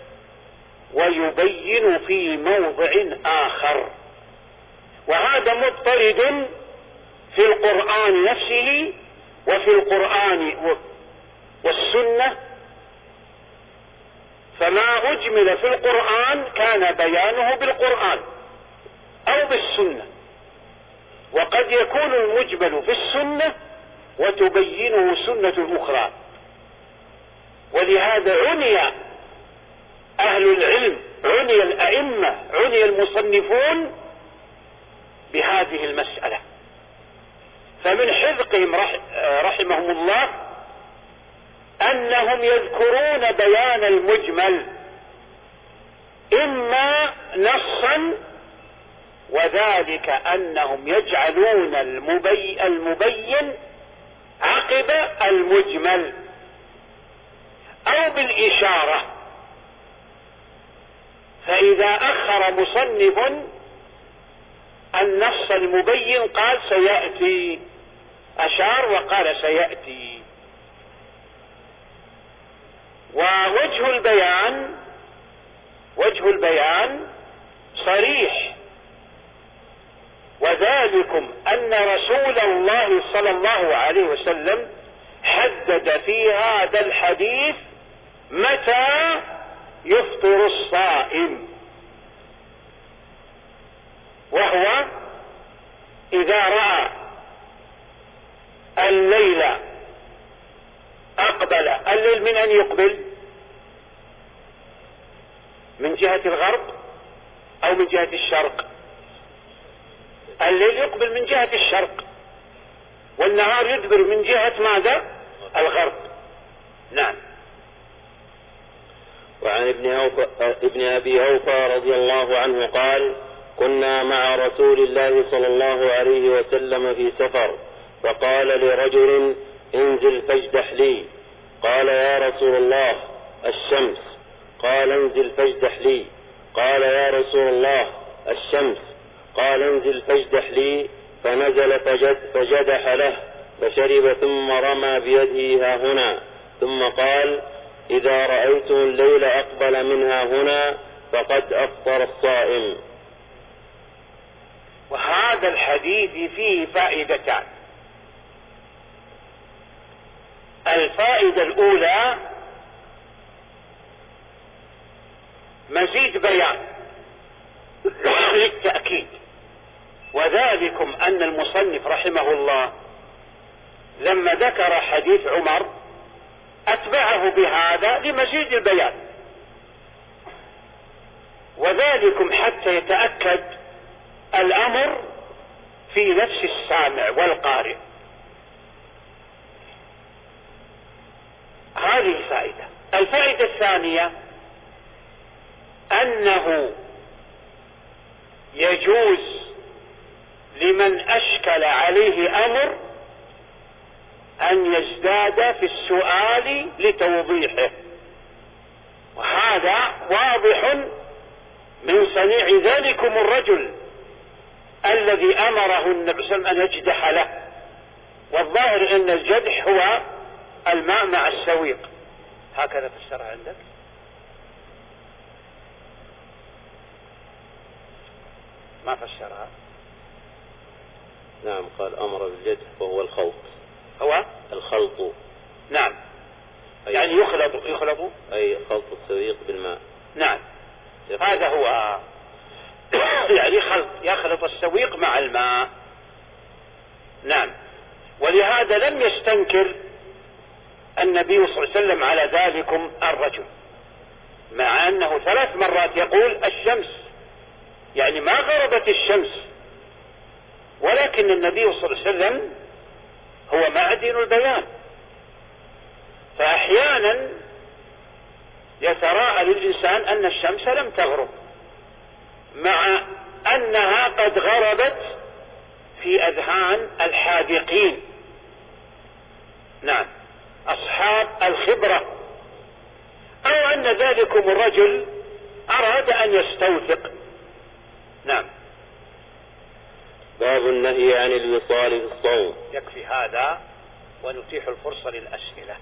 ويبين في موضع آخر، وهذا مضطرد في القرآن نفسه وفي القرآن والسنة. فما أجمل في القرآن كان بيانه بالقرآن أو بالسنة، وقد يكون المجمل في السنة وتبينه سنة أخرى. ولهذا عني أهل العلم، عني الأئمة، عني المصنفون بهذه المسألة. فمن حذقهم رحمهم الله أنهم يذكرون بيان المجمل إما نصا، وذلك أنهم يجعلون المبي المبين عقب المجمل، أو بالإشارة. فإذا أخر مصنف النص المبين قال سيأتي، أشار وقال سيأتي. ووجه البيان وجه البيان صريح، وذلكم أن رسول الله صلى الله عليه وسلم حدد في هذا الحديث متى يفطر الصائم، وهو إذا رأى الليل أقبل. الليل من أن يقبل؟ من جهة الغرب أو من جهة الشرق؟ الليل يقبل من جهة الشرق، والنهار يدبر من جهة ماذا؟ الغرب. نعم. وعن ابن, أوفى ابن أبي أوفى رضي الله عنه قال: كنا مع رسول الله صلى الله عليه وسلم في سفر، فقال لرجل: انزل فاجدح لي. قال: يا رسول الله، الشمس. قال: انزل فاجدح لي. قال: يا رسول الله، الشمس. قال: انزل فاجدح لي. فنزل فجد فجدح له، فشرب ثم رمى بيده ها هنا، ثم قال: إذا رأيتم الليل أقبل منها هنا فقد أفطر الصائم. وهذا الحديث فيه فائدتان. الفائدة الأولى مزيد بيان للتأكيد، وذلكم أن المصنف رحمه الله لما ذكر حديث عمر أتبعه بهذا لمزيد البيان، وذلكم حتى يتأكد الأمر في نفس السامع والقارئ. هذه الفائدة. الفائدة الثانية أنه يجوز لمن أشكل عليه أمر أن يزداد في السؤال لتوضيحه، وهذا واضح من صنيع ذلكم الرجل الذي أمره النبي صلى الله عليه وسلم أن يجدح له، والظاهر أن الجدح هو الماء مع السويق. هكذا فسرها عندك؟ ما فسرها؟ نعم، قال أمر بالجدح وهو الخلط. هو الخلط. نعم، يعني يخلط يخلط أي خلط السويق بالماء. نعم، هذا هو يعني خلط، يخلط السويق مع الماء. نعم. ولهذا لم يستنكر النبي صلى الله عليه وسلم على ذلكم الرجل، مع أنه ثلاث مرات يقول الشمس، يعني ما غربت الشمس، ولكن النبي صلى الله عليه وسلم هو معدن البيان، فأحيانا يتراءى للإنسان أن الشمس لم تغرب مع أنها قد غربت في أذهان الحاذقين، نعم، أصحاب الخبرة، أو أن ذلكم الرجل أراد أن يستوثق. نعم. باب النهي عن الوصال في الصوم. يكفي هذا ونتيح الفرصة للأسئلة.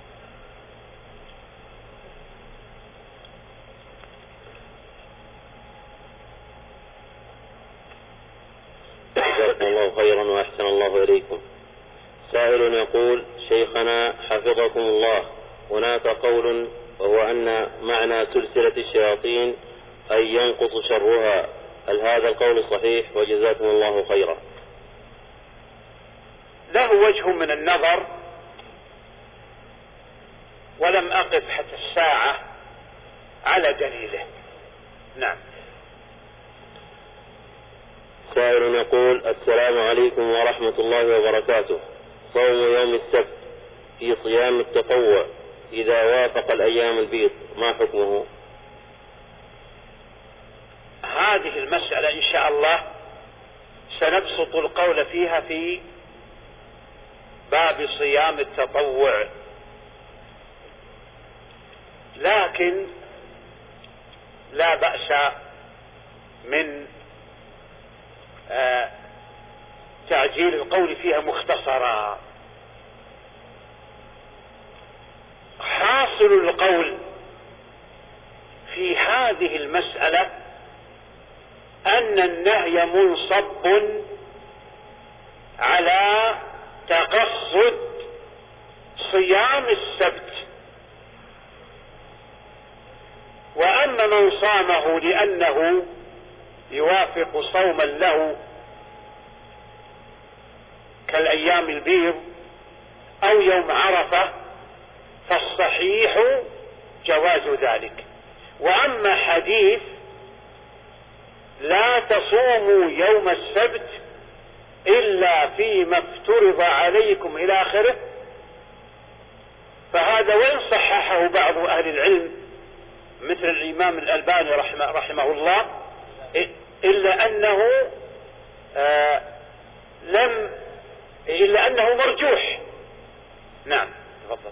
جزاكم الله خيرا وأحسن الله إليكم. سائل يقول: شيخنا حفظكم الله، هناك قول وهو أن معنى سلسلة الشياطين أن ينقص شرها، هل هذا القول صحيح؟ وجزاكم الله خيرا. له وجه من النظر، ولم أقف حتى الساعة على دليله. نعم. سائل يقول: السلام عليكم ورحمة الله وبركاته، صوم يوم السبت في صيام التطوع إذا وافق الأيام البيض ما حكمه؟ هذه المسألة إن شاء الله سنبسط القول فيها في باب صيام التطوع، لكن لا بأس من آه تعجيل القول فيها مختصرا، خاصة حاصل القول في هذه المسألة أن النهي منصب على تقصد صيام السبت، وأما من صامه لأنه يوافق صوما له كالأيام البيض أو يوم عرفة فالصحيح جواز ذلك. وأما حديث لا تصوموا يوم السبت إلا فيما افترض عليكم إلى آخره، فهذا وإن صححه بعض أهل العلم مثل الإمام الألباني رحمه, رحمه الله، إلا أنه آه لم إلا أنه مرجوح. نعم تفضل.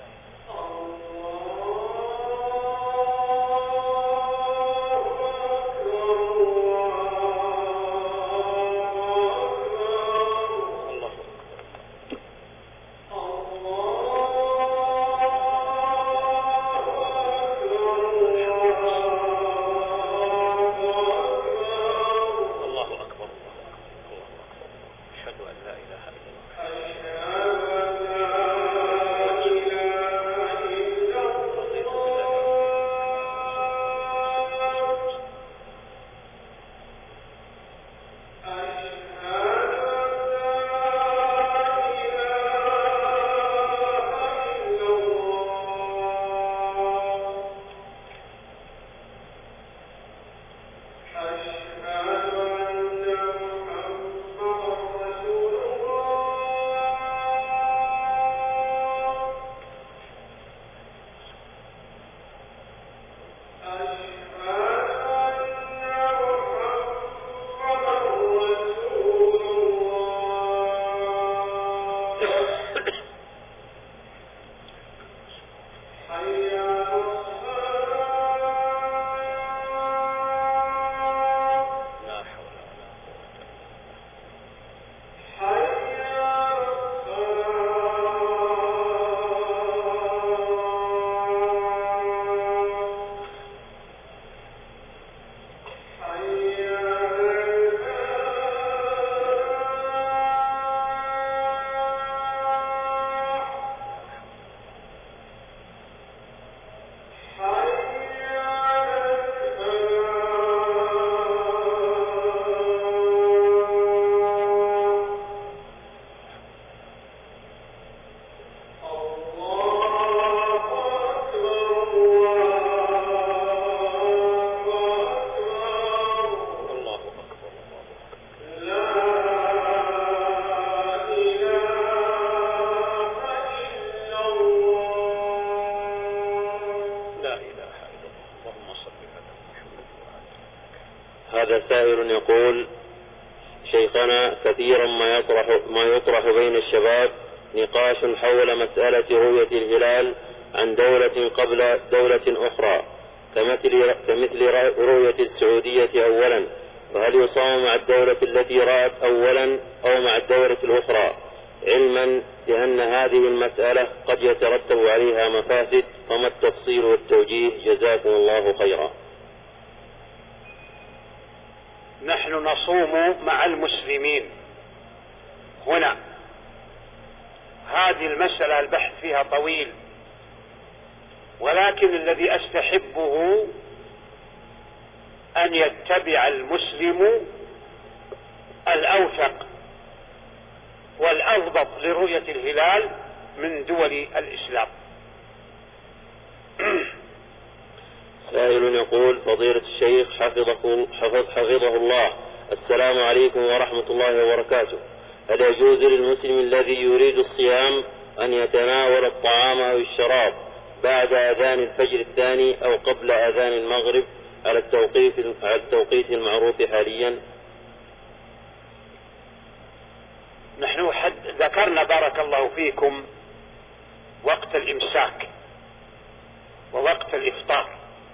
هذا سائل يقول: شيخنا، كثيرا ما يطرح, ما يطرح بين الشباب نقاش حول مسألة رؤية الهلال عن دولة قبل دولة أخرى، كمثل, كمثل رؤية السعودية أولا، فهل يصام مع الدولة التي رأت أولا أو مع الدولة الأخرى، علما بأن هذه المسألة قد يترتب عليها مفاسد؟ فما التفصيل والتوجيه؟ جزاكم الله خيرا. نحن نصوم مع المسلمين هنا. هذه المسألة البحث فيها طويل، ولكن الذي أستحبه أن يتبع المسلم الأوثق والأضبط لرؤية الهلال من دول الإسلام. سائل يقول: فضيلة الشيخ حفظه, حفظ حفظه الله، السلام عليكم ورحمة الله وبركاته. هل يجوز للمسلم الذي يريد الصيام أن يتناول الطعام أو الشراب بعد أذان الفجر الثاني أو قبل أذان المغرب على التوقيت, على التوقيت المعروف حاليا؟ نحن حد ذكرنا بارك الله فيكم وقت الإمساك ووقت الإفطار،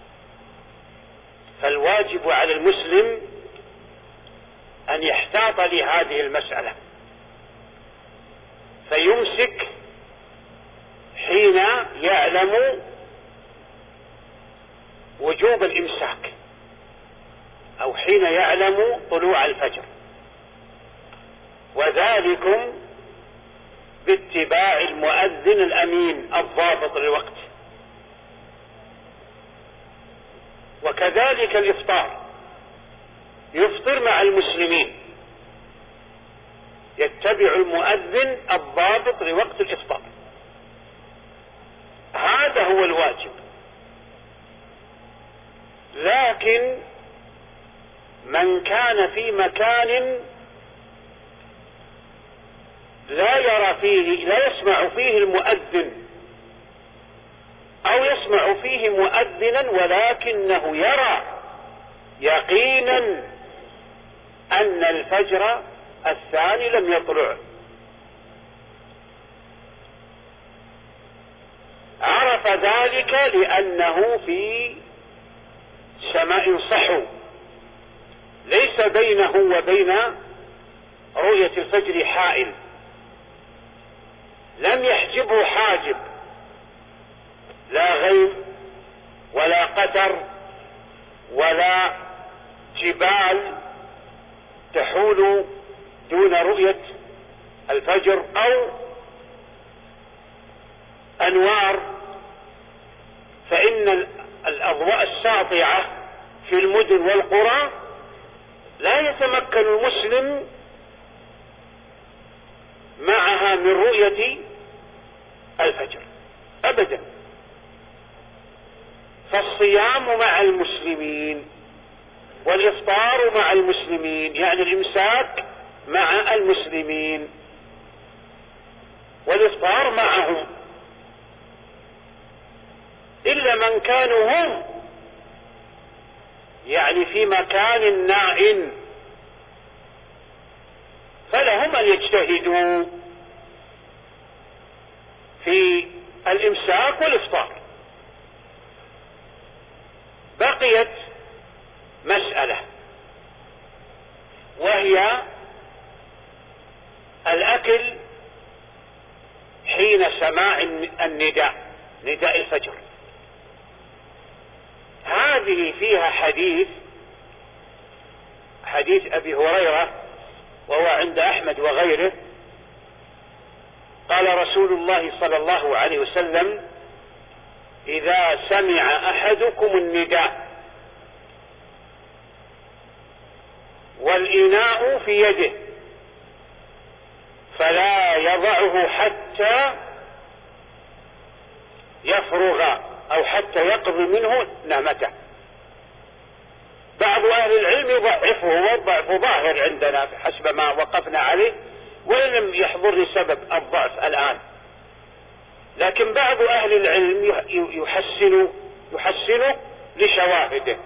فالواجب على المسلم أن يحتاط لهذه المسألة فيمسك حين يعلم وجوب الإمساك أو حين يعلم طلوع الفجر، وذلكم باتباع المؤذن الأمين الضابط للوقت. وكذلك الإفطار، يفطر مع المسلمين، يتبع المؤذن الضابط لوقت الإفطار، هذا هو الواجب. لكن من كان في مكان لا يرى فيه لا يسمع فيه المؤذن، أو يسمع فيه مؤذنا ولكنه يرى يقينا أن الفجر الثاني لم يطلع، عرف ذلك لأنه في سماء صحو ليس بينه وبين رؤية الفجر حائل، لم يحجبه حاجب، لا غيم ولا قدر ولا جبال تحول دون رؤية الفجر، أو أنوار، فإن الأضواء الساطعة في المدن والقرى لا يتمكن المسلم معها من رؤية الفجر أبدا. فالصيام مع المسلمين والإفطار مع المسلمين، يعني الإمساك مع المسلمين والإفطار معهم، إلا من كانوا هم يعني في مكان ناعٍ فلهم أن يجتهدوا في الإمساك والإفطار. بقيت مسألة وهي الأكل حين سماع النداء، نداء الفجر. هذه فيها حديث حديث أبي هريرة وهو عند أحمد وغيره، قال رسول الله صلى الله عليه وسلم: إذا سمع أحدكم النداء والإناء في يده فلا يضعه حتى يفرغ أو حتى يقضي منه نهمته. بعض أهل العلم يضعفه، والضعف ظاهر عندنا حسب ما وقفنا عليه، وإن لم يحضرني سبب الضعف الآن، لكن بعض أهل العلم يحسن يحسن لشواهده.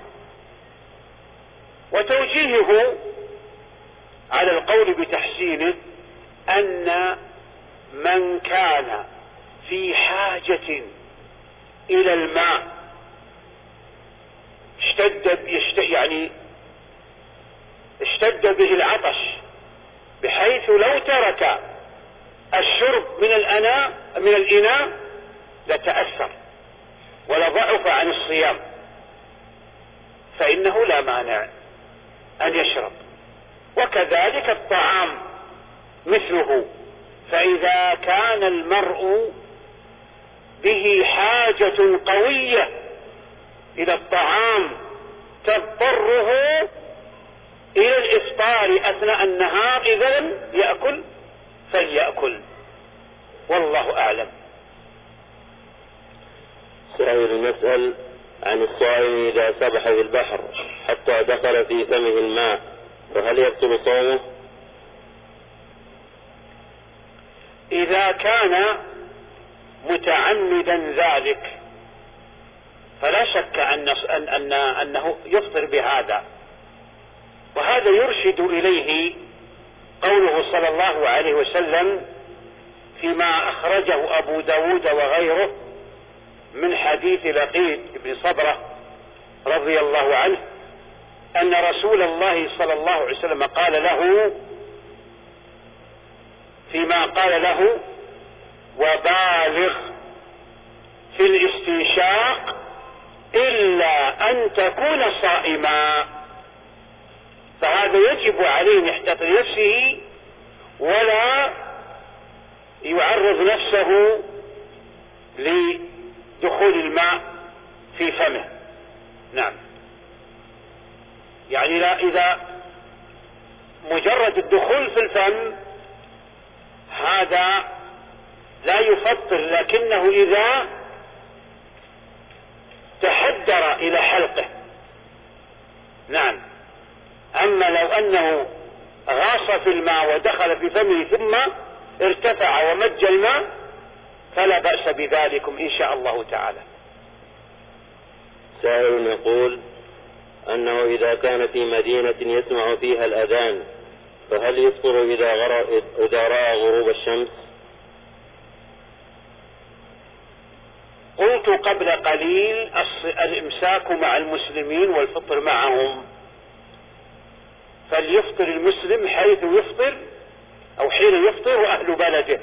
وتوجيهه على القول بتحسينه أن من كان في حاجة إلى الماء اشتد يشت يعني اشتد به العطش بحيث لو ترك الشرب من الأناء من الإناء لتأثر ولضعف عن الصيام، فإنه لا مانع أن يشرب. وكذلك الطعام مثله، فإذا كان المرء به حاجة قوية إلى الطعام تضطره إلى الإفطار أثناء النهار، إذا لم يأكل فليأكل، والله أعلم. سائل يسأل عن الصائم إذا سبح في البحر حتى دخل في فمه الماء فهل يبطل صومه؟ إذا كان متعمدا ذلك فلا شك أن أن أنه يفطر بهذا، وهذا يرشد إليه قوله صلى الله عليه وسلم فيما أخرجه أبو داود وغيره من حديث لقيط بن صبرة رضي الله عنه أن رسول الله صلى الله عليه وسلم قال له فيما قال له: وبالغ في الاستنشاق إلا أن تكون صائما، فهذا يجب عليه أن يحتاط لنفسه ولا يعرض نفسه لدخول الماء في فمه. نعم، يعني لا إذا مجرد الدخول في الفم هذا لا يفطر، لكنه إذا تحدر إلى حلقه. نعم، أما لو أنه غاص في الماء ودخل في فمه ثم ارتفع ومج الماء فلا بأس بذلكم إن شاء الله تعالى. سائل يقول أنه إذا كان في مدينة يسمع فيها الأذان فهل يفطر إذا, غر... إذا رأى غروب الشمس؟ قلت قبل قليل الإمساك مع المسلمين والفطر معهم، فليفطر المسلم حيث يفطر أو حين يفطر أهل بلده.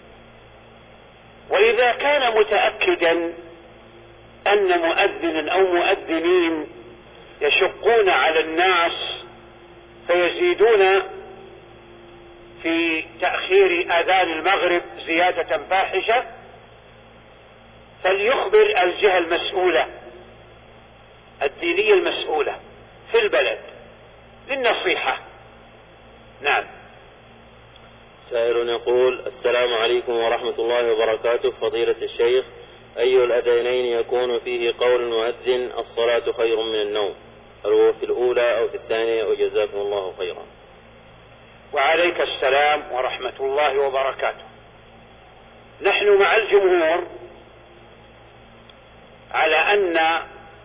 وإذا كان متأكدا أن مؤذنا أو مؤذنين يشقون على الناس فيزيدون في تأخير آذان المغرب زيادة فاحشة، فليخبر الجهة المسؤولة الدينية المسؤولة في البلد للنصيحة. نعم. سائل يقول السلام عليكم ورحمة الله وبركاته، فضيلة الشيخ، أي الأذانين يكون فيه قول المؤذن الصلاة خير من النوم، هل هو في الأولى أو في الثانية؟ وجزاكم الله خيرا. وعليك السلام ورحمة الله وبركاته. نحن مع الجمهور على أن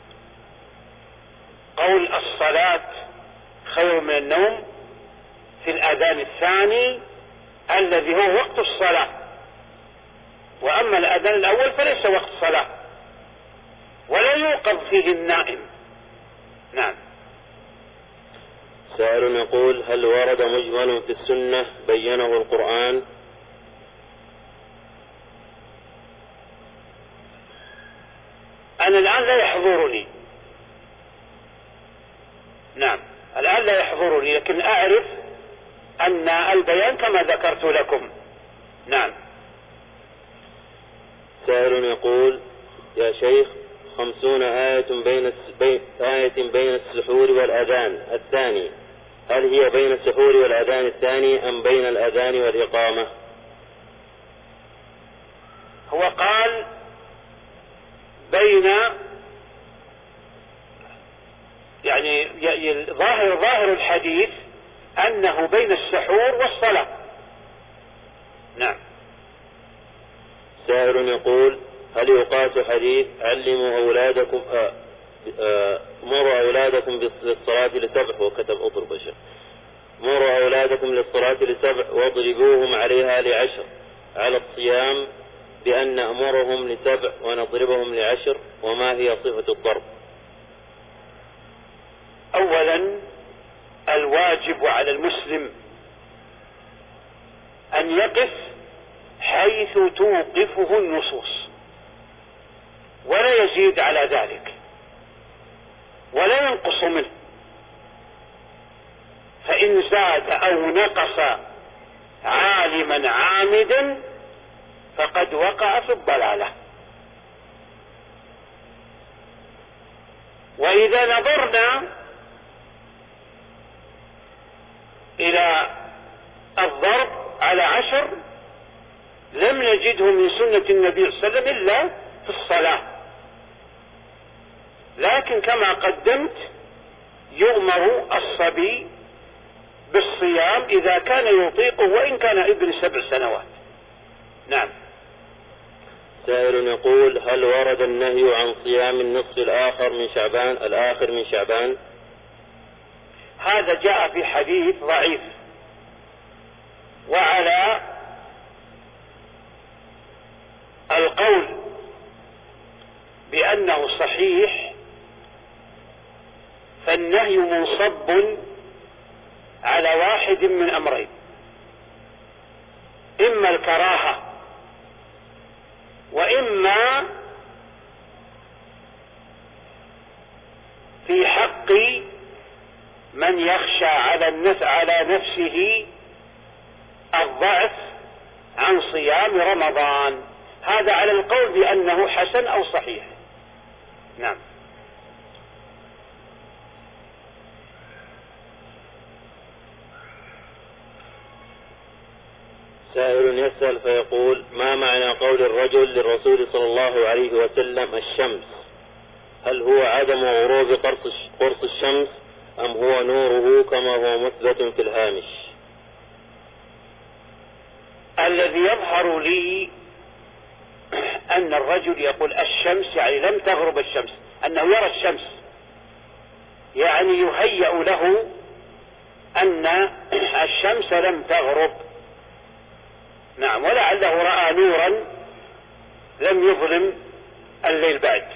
قول الصلاة خير من النوم في الأذان الثاني الذي هو وقت الصلاة، وأما الأذان الأول فليس وقت صلاة ولا يوقظ فيه النائم. نعم. سائل يقول هل ورد مجمل في السنة بينه القرآن؟ أنا الآن لا يحضرني. نعم، الآن لا يحضرني، لكن أعرف أن البيان كما ذكرت لكم. نعم. سائل يقول يا شيخ خمسون آية بين بين آية بين السحور والأذان الثاني، هل هي بين السحور والأذان الثاني أم بين الأذان والإقامة؟ هو قال بين، يعني ظاهر ظاهر الحديث أنه بين السحور والصلاة. نعم. سائل يقول هل يقاس حديث علموا أولادكم آه آه مروا أولادكم بالصلاة لسبع، وكتب أطرب بشر، مروا أولادكم للصلاة لسبع واضربوهم عليها لعشر، على الصيام بأن نأمرهم لسبع ونضربهم لعشر، وما هي صفة الضرب؟ أولا الواجب على المسلم أن يقف حيث توقفه النصوص ولا يزيد على ذلك ولا ينقص منه، فإن زاد أو نقص عالما عامدا فقد وقع في الضلالة. وإذا نظرنا إلى الضرب على عشر لم نجده من سنة النبي صلى الله عليه وسلم إلا في الصلاة، لكن كما قدمت يؤمر الصبي بالصيام إذا كان يطيقه وإن كان ابن سبع سنوات. نعم. سائل يقول هل ورد النهي عن صيام النصف الآخر من شعبان الآخر من شعبان؟ هذا جاء في حديث ضعيف، وعلى القول بأنه صحيح فالنهي منصب على واحد من أمرين: إما الكراهة وإما نفسه الضعف عن صيام رمضان. هذا على القول بأنه حسن أو صحيح. نعم. سائل يسأل فيقول: ما معنى قول الرجل للرسول صلى الله عليه وسلم الشمس؟ هل هو عدم غروب قرص الشمس أم هو نوره كما هو مثبت في الهامش؟ الذي يظهر لي أن الرجل يقول الشمس يعني لم تغرب الشمس، أنه يرى الشمس، يعني يهيأ له أن الشمس لم تغرب. نعم. ولعله رأى نورا لم يظلم الليل بعد.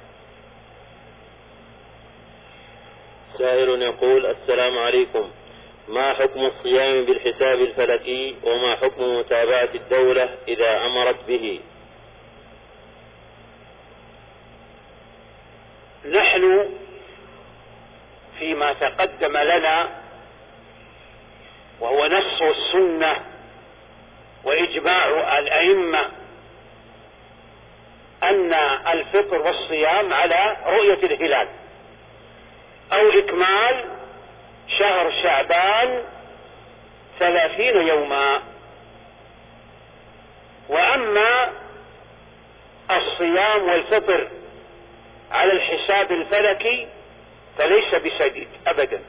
سائل يقول: السلام عليكم، ما حكم الصيام بالحساب الفلكي وما حكم متابعة الدولة إذا أمرت به؟ نحن فيما تقدم لنا وهو نص السنة وإجماع الأئمة أن الفطر والصيام على رؤية الهلال أو إكمال شهر شعبان ثلاثين يوما. وأما الصيام والفطر على الحساب الفلكي فليس بسديد أبدا.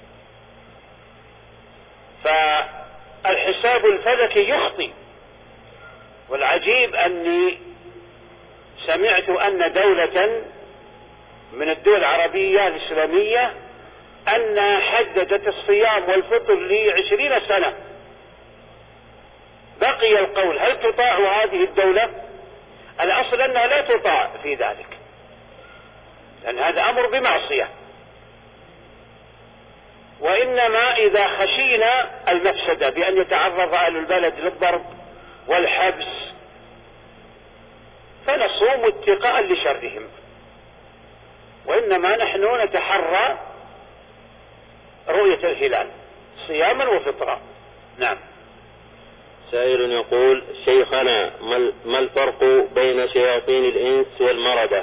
فالحساب الفلكي يخطئ. والعجيب أني سمعت أن دولة من الدول العربية الإسلامية أن حددت الصيام والفطر لعشرين سنة. بقي القول هل تطاع هذه الدولة؟ الأصل أنها لا تطاع في ذلك، لأن هذا أمر بمعصية. وإنما إذا خشينا المفسدة بأن يتعرض أهل البلد للضرب والحبس فنصوم اتقاء لشرهم. وإنما نحن نتحرى رؤية الهلال صياما وفطرا. نعم. سائل يقول: شيخنا، ما الفرق بين شياطين الإنس والمردة؟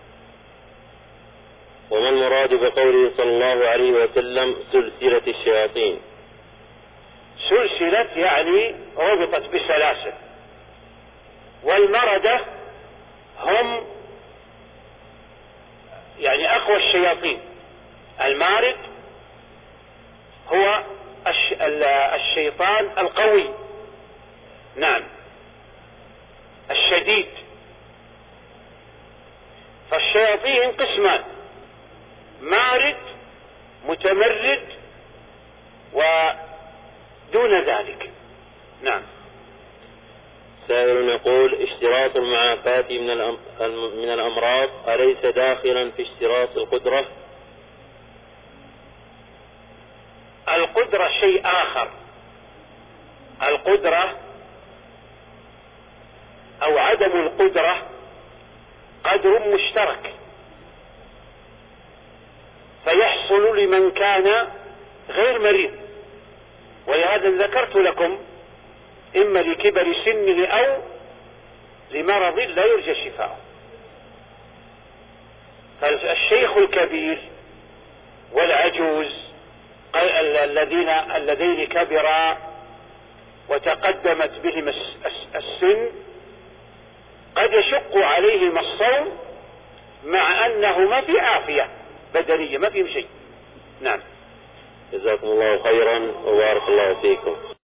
وما المراد بقوله صلى الله عليه وسلم سلسلة الشياطين؟ سلسلة يعني ربطت بسلاسل، والمردة هم يعني أقوى الشياطين. المارد هو الشيطان القوي، نعم، الشديد. فالشياطين قسمان: مارد، متمرد، ودون ذلك. نعم. سائل يقول: اشتراط المعافاة من من الأمراض أليس داخلا في اشتراط القدرة؟ القدرة شيء آخر. القدرة أو عدم القدرة قدر مشترك، فيحصل لمن كان غير مريض. ولهذا ذكرت لكم إما لكبر سنه أو لمرض لا يرجى شفاؤه. فالشيخ الكبير والعجوز الذين اللذين كبرا وتقدمت بهم السن قد يشق عليهم الصوم مع أنه ما في عافية بدنية، ما فيهم شيء. نعم. جزاكم الله خيرا وبارك الله فيكم.